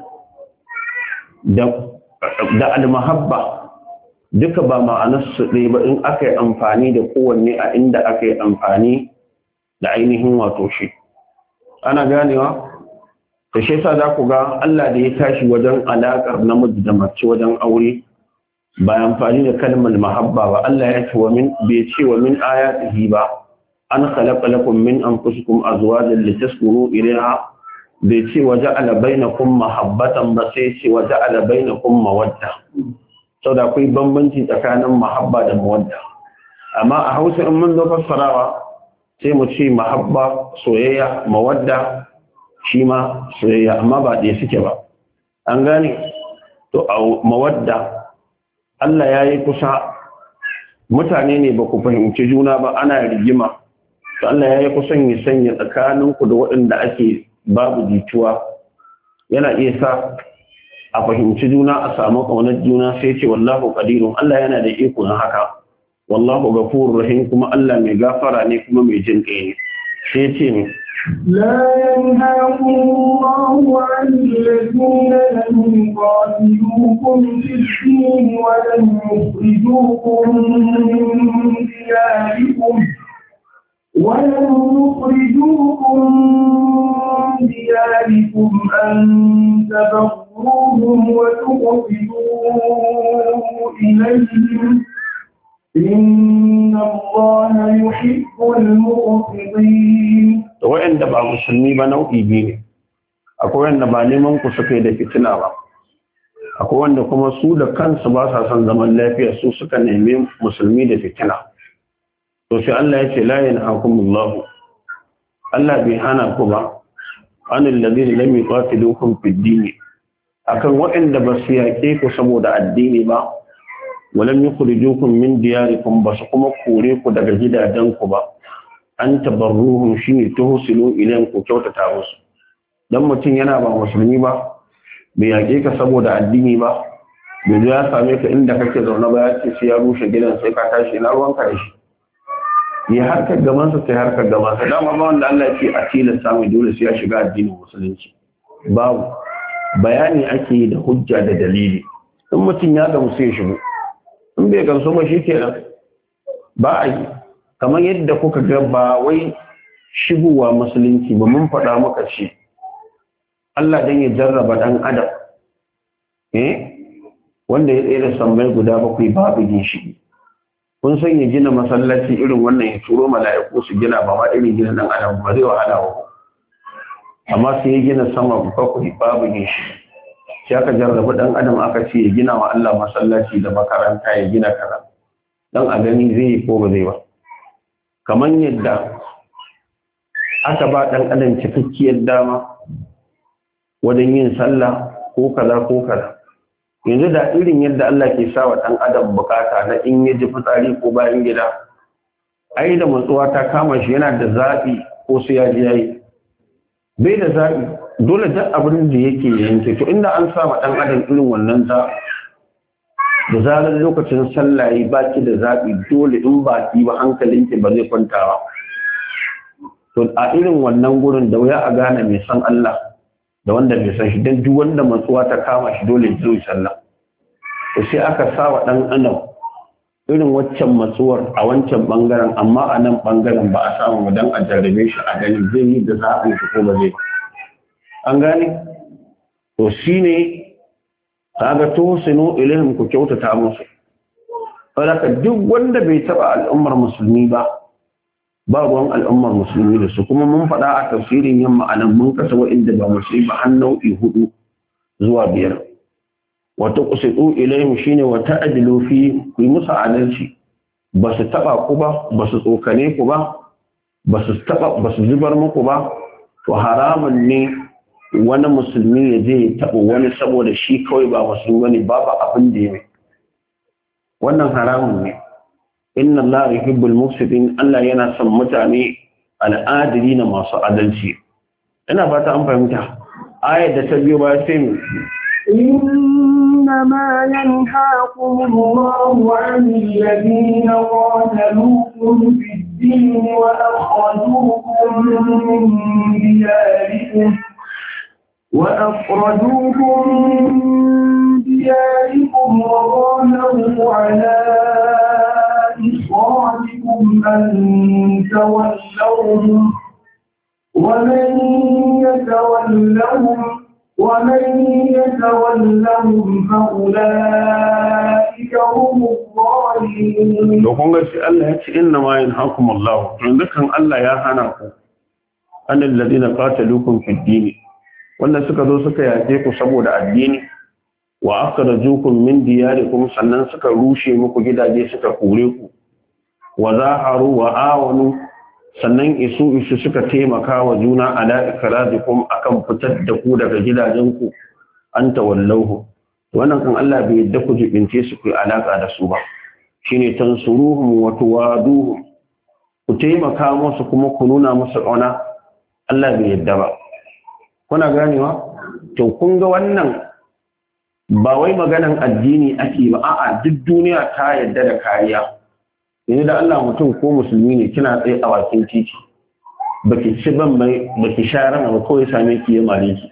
[SPEAKER 1] da almahabba duka ba ma'anarsu ɗaya ba in aka yi amfani da kowanne a inda aka yi amfani da ainihin wato shi ana ganewa da shi yasa za ku ga Allah da ya tashi wajen alaƙar namiji da mace wajen aure ba amfani da kalmar mahabba ba Allah ya ce wa min bai ce wa min ayatihi ba an khalaqa lakum min anfusikum azwajan litaskunu ilayha bai ce wa ja'ala bainakum mahabbatan ba sai ce wa ja'ala bainakum mawadda saboda akwai bambanci tsakanin mahabba da mawadda amma a Hausa in mun zo fassarawa sai mu ce mahabba soyayya mawadda shi ma soyayya amma ba ɗaya suke ba an gane to a mawadda Allah ya yi kusa mutane ne ba ku fahimci juna ba ana rigima to Allah ya yi kusan ya sanya tsakaninku da waɗanda ake babu jituwa yana iya sa a fahimci juna a samu ƙaunar juna sai ce wallahu qadirun Allah yana da iko na haka wallahu ghafurur rahim kuma Allah mai gafara ne kuma mai jin kai ne sai ce ne
[SPEAKER 3] لا ينهاكم الله عن الذين لم يقاتلوكم في الدين ولم يخرجوكم من دياركم ولم يخرجوكم من دياركم أن تبروهم وتقسطوا إليهم إن الله يحب المقسطين.
[SPEAKER 1] وين دبا مسلمي ba nau'i biyu ne akwai wanda ba neman ku suka yi da fitina ba akwai wanda kuma su da kansu ba sa son zaman lafiya su suka nemi musulmi da fitina to sai Allah ya ce la yanhaakumullahu Allah bai hana ku ba anil ladina lam yuqatilukum fid din akan waɗanda ba su yaƙe ku saboda addini ba walam yukhrijukum min diyarikum ba su kuma kore ku daga gidajenku ba an tabarruhum shine tuhsilu ilayhim ku kyautata musu dan mutum yana ba musulmi ba bai yake ka saboda addini ba bai zo ya same ka inda kake zaune ba ya ce sai ya rushe gidan sai ka tashi na ruwanka da shi ya harkar gaban sa sai harkar gaban sa dama ba wanda Allah ya ce a tilasta mai dole sai ya shiga addinin musulunci babu bayani ake yi da hujja da dalili in mutum ya gamu sai ya shigo in bai gamsu ma shi kenan ba a yi kamar yadda kuka ga ba wai shigowa musulunci ba mun faɗa maka shi Allah dan ya jarraba dan adam eh wanda ya tsere sammai guda bakwai babu ginshiki kun san ya gina masallaci irin wannan ya turo mala'iku su gina ba ma irin gina dan adam ba zai wahala ba amma sai ya gina sama bakwai babu ginshiki sai aka jarraba dan adam aka ce ya gina wa Allah masallaci da makaranta ya gina kaza dan a gani zai yi ko ba zai ba kaman yadda aka ba dan adam cikakkiyar dama wajen yin sallah ko kaza ko kaza yanzu da irin yadda Allah ke sa wa dan adam bukata na in ya ji fitsari ko bayan gida ai da matsuwa ta kama shi yana da zabi ko sai ya ji yayi bai da zabi dole duk abin da yake yanke to inda an sa wa dan adam irin wannan za da zarar lokacin sallah yi baki da zabi dole in baki ba hankalinki ba zai kwanta ba to a irin wannan gurin da wuya a gane mai san Allah da wanda bai san shi dan duk wanda matsuwa ta kama shi dole ya zo sallah to sai aka sa wa dan adam irin waccan matsuwar a wancan bangaren amma a nan bangaren ba a samu dan a jarrabe shi a gani zai yi da zaɓin shi ko ba zai an gane to shine kaga to sinu ilaihim ku kyautata musu saboda duk wanda bai taba al'ummar musulmi ba ba ruwan al'ummar musulmi da su kuma mun faɗa a tafsirin yamma anan mun kasa wa'inda ba musulmi ba har nau'i hudu zuwa biyar wata qusitu ilaihim shine wata adilu fi ku yi musu adalci ba su taba ku ba ba su tsokane ku ba ba su taba ba su zubar muku ba to haramun ne wani musulmi ya je ya taɓa wani saboda shi kawai ba musulmi bane babu abin da ya mai wannan haramun ne inna Allah yuhibbul mufsidin Allah yana son mutane al'adili na masu adalci ina fata an fahimta ayat da ta biyo ba sai mu
[SPEAKER 3] إنما ينهاكم الله عن الذين قاتلوكم في الدين وأخرجوكم من دياركم وأخرجوكم من دياركم وظاهروا على إخراجكم أن تولوهم يتولهم ومن يتولهم ومن يتولهم فأولئك هم الظالمون.
[SPEAKER 1] لو كنت الله يتي إنما ينهاكم الله عندكم الله يا هناكم أن الذين قاتلوكم في الدين wanda suka zo suka yaƙe ku saboda addini wa akhrajukum min diyarikum sannan suka rushe muku gidaje suka kore ku wa zaharu wa awanu sannan isu isu suka taimaka wa juna ala ikrajikum akan fitar da ku daga gidajenku an tawallahu wannan kan Allah bai yadda ku jibince su ku alaka da su ba shine tansuruhum wa tuwaduhum ku taimaka musu kuma ku nuna musu ƙauna Allah bai yadda ba kuna ganewa to kun ga wannan ba wai maganan addini ake ba a'a duk duniya ta yadda da kariya yanzu da Allah mutum ko musulmi ne kina tsaye a bakin titi baki ci ban mai baki sharan ba kawai same ki ya mare ki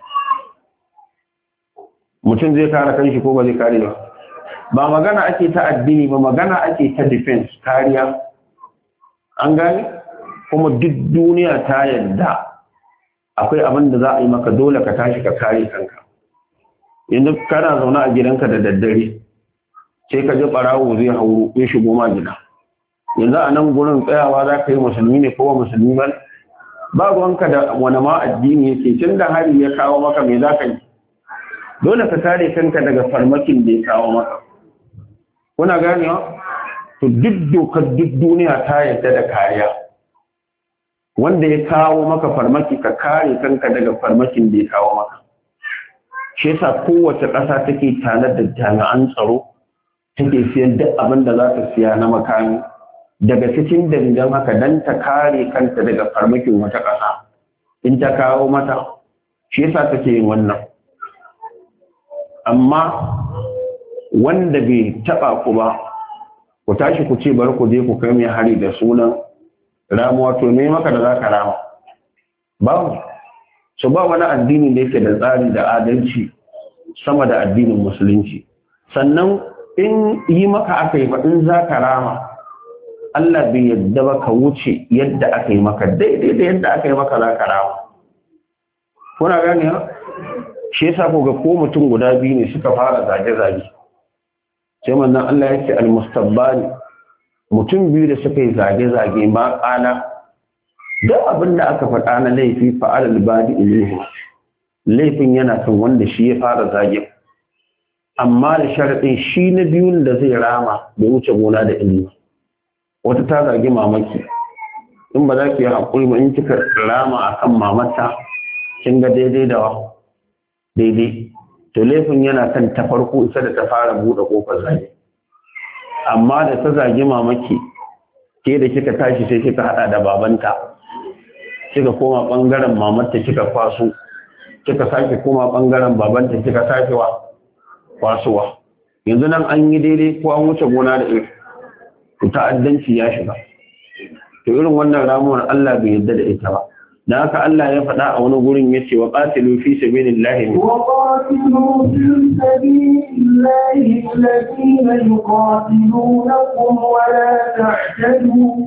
[SPEAKER 1] mutum zai kare kanshi ko ba zai kare ba ba magana ake ta addini ba magana ake ta defense kariya an gane kuma duk duniya ta yadda akwai abin da za a yi maka dole ka tashi ka kare kanka yanzu kana zaune a gidanka da daddare sai ka ji barawo zai hauro ya shigo ma gida yanzu a nan gurin tsayawa za ka yi musulmi ne kowa musulmi ba ba ruwanka da wani ma addini yake tun da hari ya kawo maka mai za ka yi dole ka kare kanka daga farmakin da ya kawo maka kuna ganewa to duk dokar duk duniya ta yadda da kariya wanda ya kawo maka farmaki ka kare kanka daga farmakin da ya kawo maka shi yasa kowace ƙasa take tanar da jami'an tsaro take siyan duk abin da za ta siya na makami daga cikin dalilan haka dan ta kare kanta daga farmakin wata ƙasa in ta kawo mata shi yasa take yin wannan amma wanda bai taba ku ba ku tashi ku ce bar ku je ku kai mai hari da sunan ramuwa to me maka da zaka rama babu so ba wani addini da yake da tsari da adalci sama da addinin musulunci sannan in yi maka aka yi ba in zaka rama Allah bai yadda ba ka wuce yadda aka yi maka daidai da yadda aka yi maka zaka rama kuna gane ha shi yasa ko ga ko mutum guda biyu ne suka fara zage-zage sai manzon Allah ya ce al-mustabbani mutum biyu da suka yi zage-zage ma ƙala duk abin da aka faɗa na laifi fa'ala libadi ilaihi laifin yana kan wanda shi ya fara zage amma da sharaɗin shi na biyun da zai rama bai wuce gona da ilimi wata ta zage mamaki in ba za ki yi haƙuri ba in kika rama akan mamata kin ga daidai da daidai to laifin yana kan ta farko isa da ta fara buɗe ƙofar zage amma da ta zage mamaki ke da kika tashi sai kika hada da babanta kika koma bangaren mamarta kika kwaso kika sake koma bangaren babanta kika sake wa kwasuwa yanzu nan an yi daidai ko an wuce gona da ita to ta'addanci ya shiga to irin wannan ramuwar Allah bai yarda da ita ba dan haka Allah ya faɗa a wani gurin yace wa qatilu fi sabilillahi
[SPEAKER 3] wa qatilu fi sabilillahi alladhina yuqatilunakum wa la ta'tadu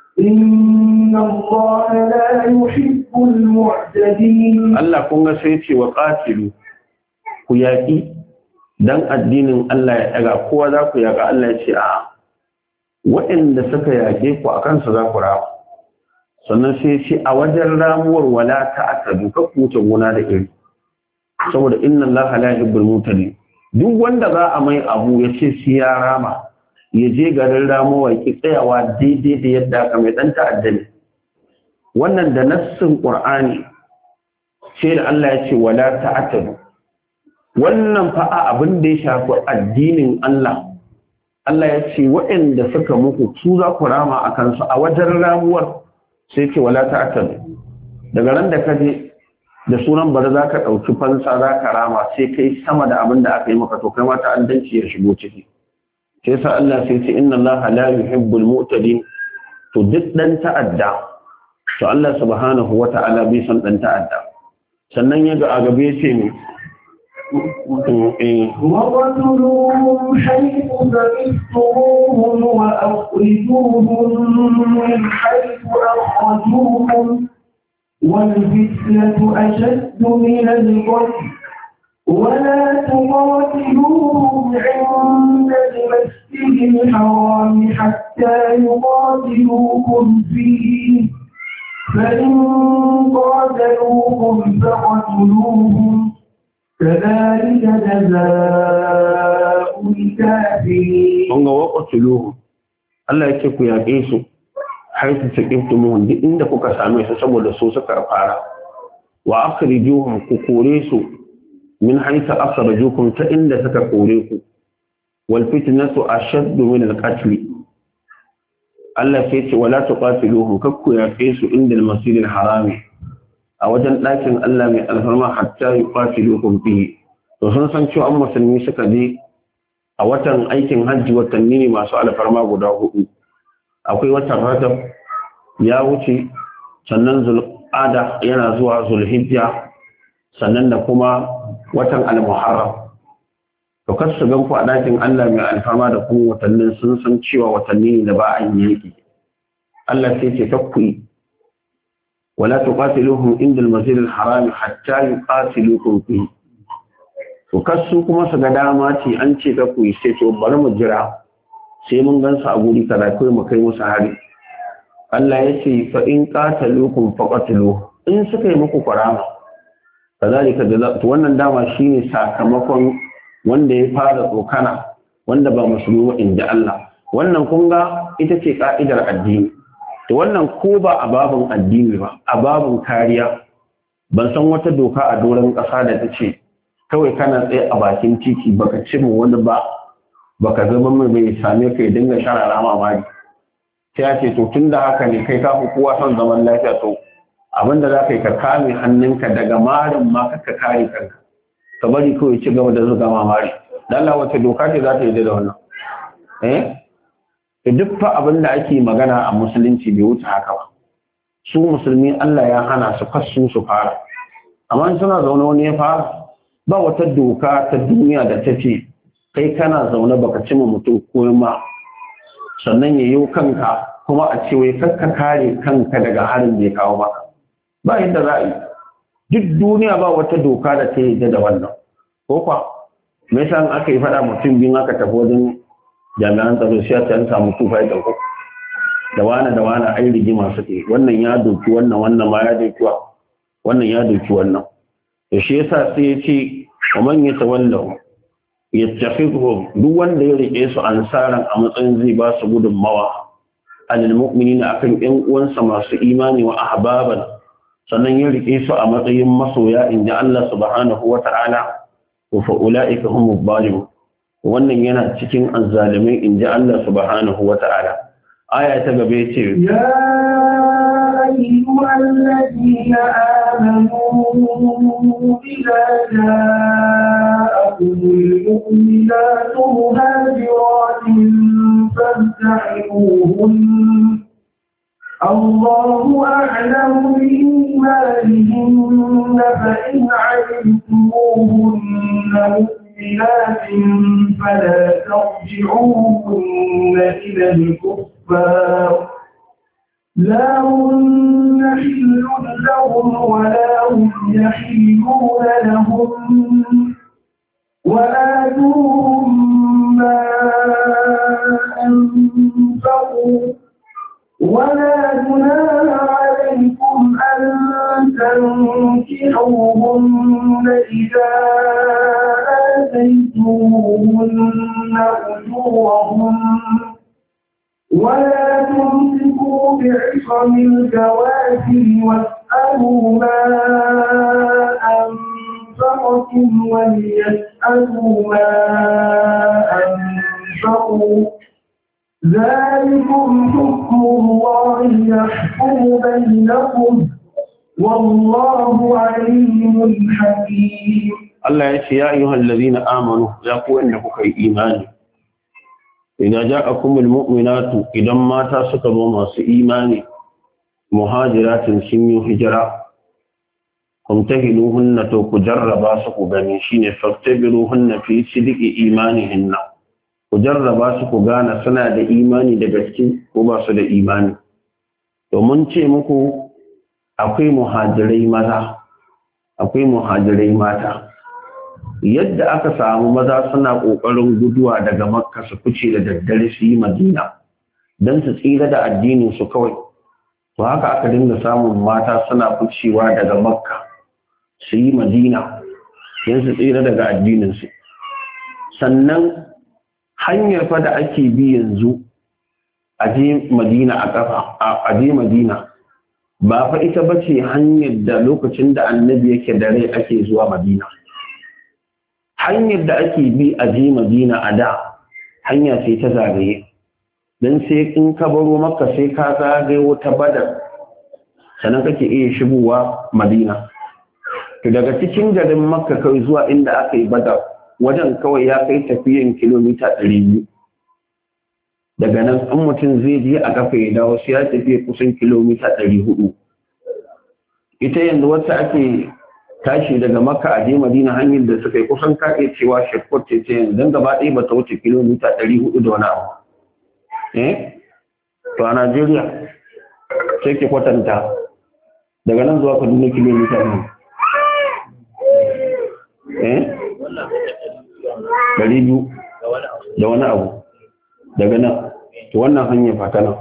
[SPEAKER 3] inna Allaha la yuhibbul mu'tadin
[SPEAKER 1] Allah kun ga sai ce wa qatilu ku yaki dan addinin Allah ya daga kowa za ku yaka Allah ya ce a waɗanda suka yake ku akan su za ku rawa sannan sai ce a wajen ramuwar wala ta aka duka kuce gona da iri saboda inna Allah la yuhibbul mutali duk wanda za a mai abu ya ce shi ya rama ya je garin ramuwa ki tsayawa daidai da yadda aka mai dan ta'adda ne wannan da nassin Qur'ani sai da Allah ya ce wala ta'tadu wannan fa abin da ya shafi addinin Allah Allah ya ce waɗanda suka muku su za ku rama a kansu a wajen ramuwar sai ce wala ta'tadu daga ran da kaje da sunan bari zaka dauki fansa zaka rama sai kai sama da abin da aka yi maka to kai ma ta'addanci ya shigo ciki sai sa Allah sai ce inna Allah la yuhibbul mu'tadin to duk dan ta'adda to Allah subhanahu wata'ala bai san dan ta'adda sannan yaga a gabe ce ne
[SPEAKER 3] وقتلوهم حيث ثقفتموهم وأخرجوهم من حيث أخرجوهم والفتنة أشد من القتل ولا تقاتلوهم عند المسجد الحرام حتى يقاتلوكم فيه فإن قاتلوكم فاقتلوهم كذلك جزاء الكافرين.
[SPEAKER 1] هم وقتلوهم الله يكفي يا كيسو حيث سكبتموهم دي inda kuka same su saboda su suka fara wa akhrijuhum ku kore su min haythu akhrajukum ta inda suka kore ku wal fitnatu ashaddu min al qatl Allah sai ce wala tuqatiluhum kakku ya su inda al masjid al harami a wajen ɗakin Allah mai alfarma hatta yuqatilukum fihi to sun san cewa an musulmi suka je a watan aikin hajji watanni ne masu alfarma guda hudu akwai watan Rajab ya wuce sannan Zulqa'da yana zuwa Zulhijja sannan da kuma watan Al-Muharram to kar su ganku a dakin Allah mai alfama da kuma watannin sun san cewa watanni ne da ba a yi yaki Allah sai ce takku wala tuqatiluhum inda al-masjid al-haram hatta yuqatilukum fihi to kasu kuma su ga dama ce an ce takku sai to bari mu jira sai mun gansu a guri kaza kai mu kai musu hari Allah ya ce fa in qataluukum faqatilu in suka yi muku karama kazalika jaza to wannan dama shine sakamakon wanda ya fara tsokana wanda ba musulmi ba inda Allah wannan kun ga ita ce ka'idar addini to wannan ko ba a babun addini ba a babun kariya ban san wata doka a doron ƙasa da ta ce kawai kana tsaye a bakin titi baka ci mu wani ba baka zama mai bai same ka ya dinga sharara mamaki sai ya ce to tun da haka ne kai ka fi kowa son zaman lafiya to abinda za ka yi ka kame hannunka daga marin ma ka kare kanka ka bari kawai ci gaba da zuga mamari lalla wata doka ce za ta yi da wannan eh duk fa abin da ake magana a musulunci bai wuce haka ba su musulmi Allah ya hana su kasu su fara amma suna zaune wani ya fara ba wata doka ta duniya da ta ce kai kana zaune baka cima mutum ko ma sannan ya yi kanka kuma a ce wai kakka kare kanka daga harin da ya kawo maka ba yadda za a yi duk duniya ba wata doka da ta yi da wannan ko kwa me yasa aka yi fada mutum bin aka tafi wajen jami'an tsaro sai ta samu tufa ya dauko da wani da wani ai rigima suke wannan ya doki wannan wannan ma ya doki wannan ya doki wannan to shi yasa sai ya ce wa man yatawallahu yattakhidhu duk wanda ya rike su ansaran a matsayin zai ba su gudunmawa alil mu'minina akan ƴan uwansa masu imani wa ahbaban sannan ya rike su a matsayin masoya inda Allah subhanahu wata'ala wa fa ulaika humuz zalimun wannan yana cikin azzalimai inda Allah subhanahu wata'ala aya ta gabe ce
[SPEAKER 3] ya ayyuhal ladina amanu idza ja'akumul mu'minatu muhajiratin famtahinuhunna الله أعلم بإيمانهن فإن علمتموهن مؤمنات فلا ترجعوهن إلى الكفار لا هن حل لهم ولا هم يحلون لهم وآتوهم ما أنفقوا ولا جناح عليكم أن تنكحوهن إذا آتيتموهن أجورهن ولا تمسكوا بعصم الكوافر واسألوا ما أنفقتم وليسألوا ما أنفقوا ذلكم حكم الله يحكم بينكم والله عليم حكيم
[SPEAKER 1] الله يا أيها الذين آمنوا يقول إنكم كي إيمان إذا جاءكم المؤمنات إذا ما تسكبوا ما إيمان مهاجرات سميوا هجرة kumtahiluhunna to ku jarraba su ku gani shine faktabiruhunna fi sidqi imanihinna ku jarraba su ku gane suna da imani da gaske ko ba su da imani. To mun ce muku akwai muhajirai maza akwai muhajirai mata. Yadda aka samu maza suna ƙoƙarin guduwa daga Makka su fice da daddare su yi Madina don su tsira da addinin su kawai, to haka aka dinga samun mata suna ficewa daga Makka su yi Madina don su tsira daga addinin su. Sannan hanyar fa da ake bi yanzu a je Madina a kafa a je Madina ba fa ita bace hanyar da lokacin da Annabi yake da rai ake zuwa Madina. Hanyar da ake bi a je Madina a da hanya ce ta zagaye, don sai in ka baro Makka sai ka zagaye wata Badar sannan kake iya shigowa Madina. To daga cikin garin Makka kai zuwa inda aka yi Badar wajen kawai ya kai tafiyan kilomita ɗari biyu. Daga nan in mutum zai je a kafa ya dawo sai ya tafi kusan kilomita ɗari hudu. Ita yanzu wacce ake tashi daga Makka a je Madina hanyar da suka yi kusan kaɗe cewa shekot ce ce yanzu don gaba ɗaya ba ta wuce kilomita ɗari hudu da wani abu. Eh? To a Najeriya sai ke kwatanta daga nan zuwa Kaduna kilomita ne. Eh? Ɗari biyu da wani abu daga nan. To wannan hanyar fata nan.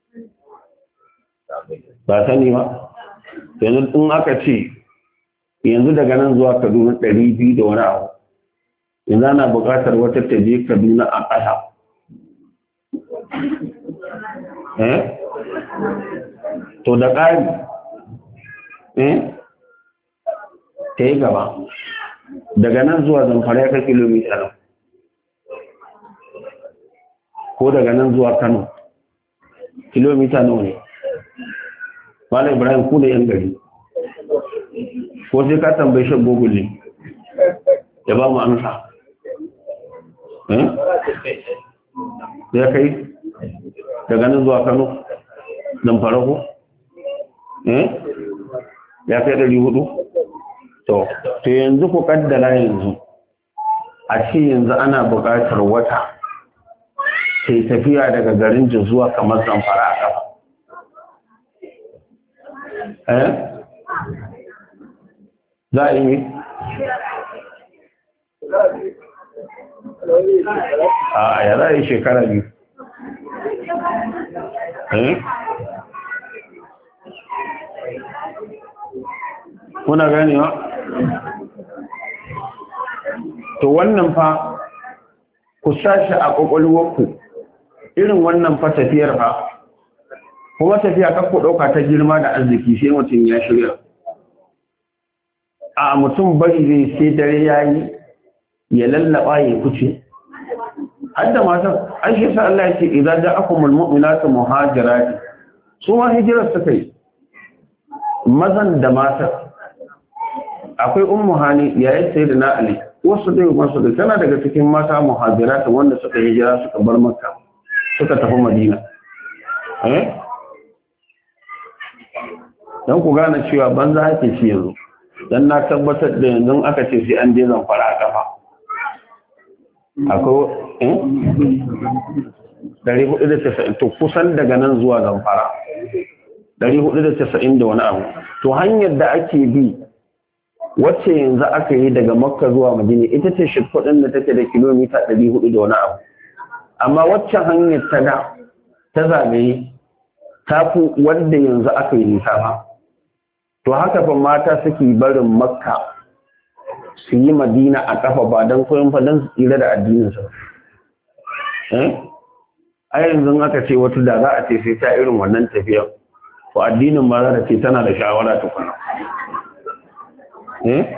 [SPEAKER 1] Ba sani ba. Yanzu in aka ce yanzu daga nan zuwa Kaduna ɗari biyu da wani abu, yanzu ana buƙatar wata ta je Kaduna a ƙasa. Eh? To da ƙari, eh? Ta yi gaba, daga nan zuwa Zamfara ya kai kilomita nan, ko daga nan zuwa Kano, kilomita nawa ne? Malam Ibrahim ku da ‘yan gari. Ko sai ka tambayi shan Google ne ya ba mu amsa. Eh? Ya kai daga nan zuwa Kano Zamfara ko? Eh? Ya kai ɗari hudu? To, to yanzu ku kaddala yanzu a ce yanzu ana buƙatar wata sai tafiya daga garin Jos zuwa kamar Zamfara a ƙafa. Eh? Za a yi a ya za a yi shekara biyu. Eh? Kuna ganewa? To wannan fa ku sashi a ƙwaƙwalwarku irin wannan fa tafiyar fa kuma tafiya kakku ɗauka ta girma da arziki sai mutum ya shirya. A mutum bari zai sai dare ya yi ya lallaba ya kuce. Hadda matan, an shi sa Allah ya ce, "Idan da aka mulmu'minatu muhajirati," su ma hijirar suka yi, mazan da matan. Akwai ummu hani yayin sai da na Ali, wasu dai wasu da tana daga cikin mata muhajirati wanda suka hijira suka bar Makka, suka tafi Madina. Eh? Dan ku gane cewa banza ake ci yanzu. Dan na tabbatar da yanzu aka ce sai an je Zamfara a kafa akwai eh dari hudu da casa'in to kusan daga nan zuwa Zamfara dari hudu da casa'in da wani abu. To hanyar da ake bi wacce yanzu aka yi daga Makka zuwa Madina ita ce shifudin da take da kilomita dari hudu da wani abu, amma wacce hanyar ta da ta zagaye ta fi wanda yanzu aka yi nisa ba. To haka fa mata suke barin Makka su yi Madina a kafa ba don koyon fa don su tsira da addininsa. Eh? A yanzu aka ce wata da za a ce sai ta irin wannan tafiyar, to addinin ma za ta ce tana da shawara tukuna. Eh?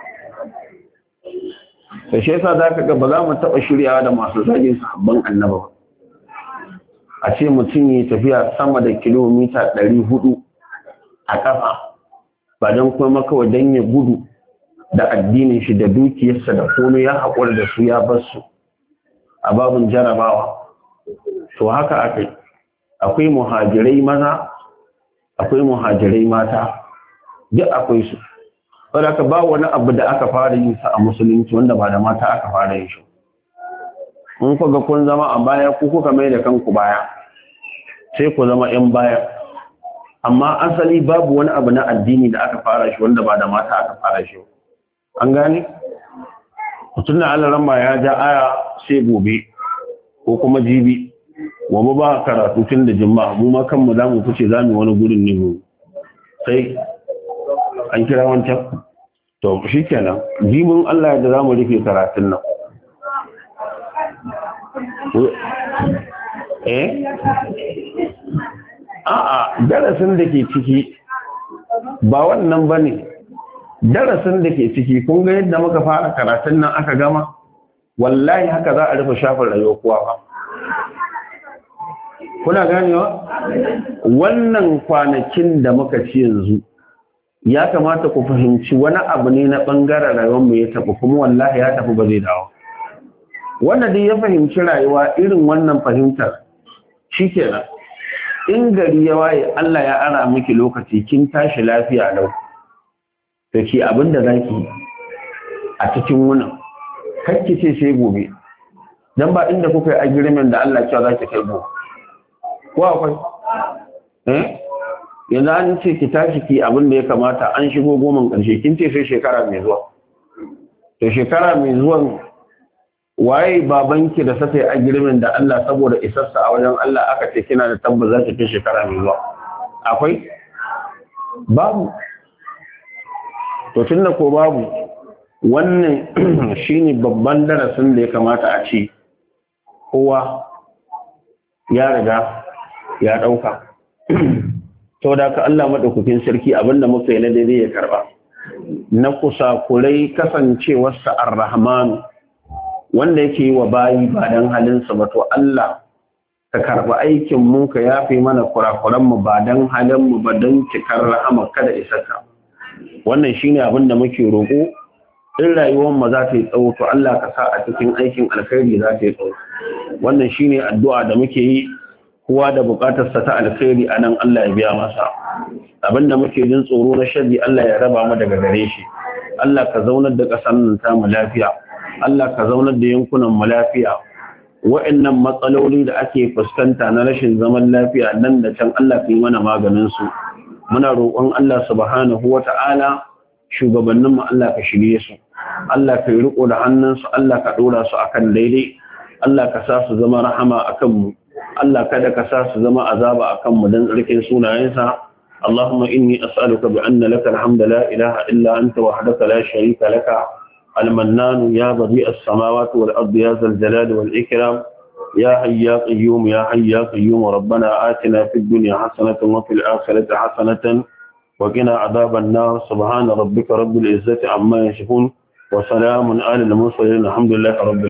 [SPEAKER 1] Da shi yasa za ka ga ba za mu taɓa shiryawa da masu zagin sahabban annaba ba. A ce mutum yi tafiya sama da kilomita ɗari hudu a ƙafa ba don kuma kawai don ya gudu da addinin shi da dukiyarsa da komai ya haƙura da su ya bar su a babin jarabawa. To haka akai, akwai muhajirai maza akwai muhajirai mata, duk akwai su. saboda ka ba wani abu da aka fara yin sa a musulunci wanda ba da mata aka fara yin shi in ku ga kun zama a baya ku kuka mai da kanku baya sai ku zama yan baya amma asali babu wani abu na addini da aka fara shi wanda ba da mata aka fara shi an gane mutum da Allah ramma ya ja aya sai gobe ko kuma jibi wa mu ba karatu tun da juma'a mu ma kanmu za mu fice za mu wani gurin ne mu sai an kira wancan to shikenan jibin Allah ya da za mu rufe karatun nan eh a'a darasin da ke ciki ba wannan bane darasin da ke ciki kun ga yadda muka fara karatun nan aka gama wallahi haka za a rufe shafin rayuwa kowa ba kuna ganewa wannan kwanakin da muka ci yanzu ya kamata ku fahimci wani abu ne na bangaren rayuwar mu ya tafi kuma wallahi ya tafi ba zai dawo wanda dai ya fahimci rayuwa irin wannan fahimtar shikenan in gari ya waye Allah ya ara miki lokaci kin tashi lafiya lau da ke abin da za ki a cikin wunan kakki ce sai gobe don ba inda kuka yi agirimin da Allah cewa za ki kai gobe ko akwai eh yanzu an ce ki tashi ki abin da ya kamata an shigo goman ƙarshe kin ce sai shekara mai zuwa to shekara mai zuwan waye babanki da saka yi agirimin da Allah saboda isarsa a wajen Allah aka ce kina da tabbas za ki kai shekara mai zuwa akwai babu to tunda ko babu wannan shine babban darasin da ya kamata a ce kowa ya riga ya dauka to da ka Allah madaukakin sarki abinda muka yi na daidai ya karba na kusa kurai kasancewar sa Ar-Rahman wanda yake yi wa bayi ba dan halin sa ba to Allah ka karba aikin mu ka yafe mana kurakuran mu ba dan halin mu ba dan cikar rahama kada isaka wannan shine abin da muke roƙo in rayuwar mu za ta yi tsawo to Allah ka sa a cikin aikin alkhairi za ta yi tsawo wannan shine addu'a da muke yi kowa da buƙatar sa ta alkhairi anan Allah ya biya masa abin da muke jin tsoro na sharri Allah ya raba mu daga gare shi Allah ka zaunar da ƙasar nan ta mu lafiya Allah ka zaunar da yankunan mu lafiya wa'annan matsaloli da ake fuskanta na rashin zaman lafiya nan da can Allah ka yi mana maganin su muna roƙon Allah subhanahu wata'ala shugabanninmu Allah ka shirye su Allah ka yi riko da hannunsu Allah ka ɗora su akan daidai Allah ka sa su zama rahama akan mu Allah kada ka sa su zama azaba akan mu dan tsarkin sunayensa Allahumma inni as'aluka bi anna laka alhamdu la ilaha illa anta wahdaka la sharika laka al-mannan ya badi as-samawati wal ardi ya zal jalali wal ikram يا حي يا قيوم يا حي يا قيوم ربنا آتنا في الدنيا حسنة وفي الآخرة حسنة وقنا عذاب النار سبحان ربك رب العزة عما يصفون وسلام على المرسلين الحمد لله رب العالمين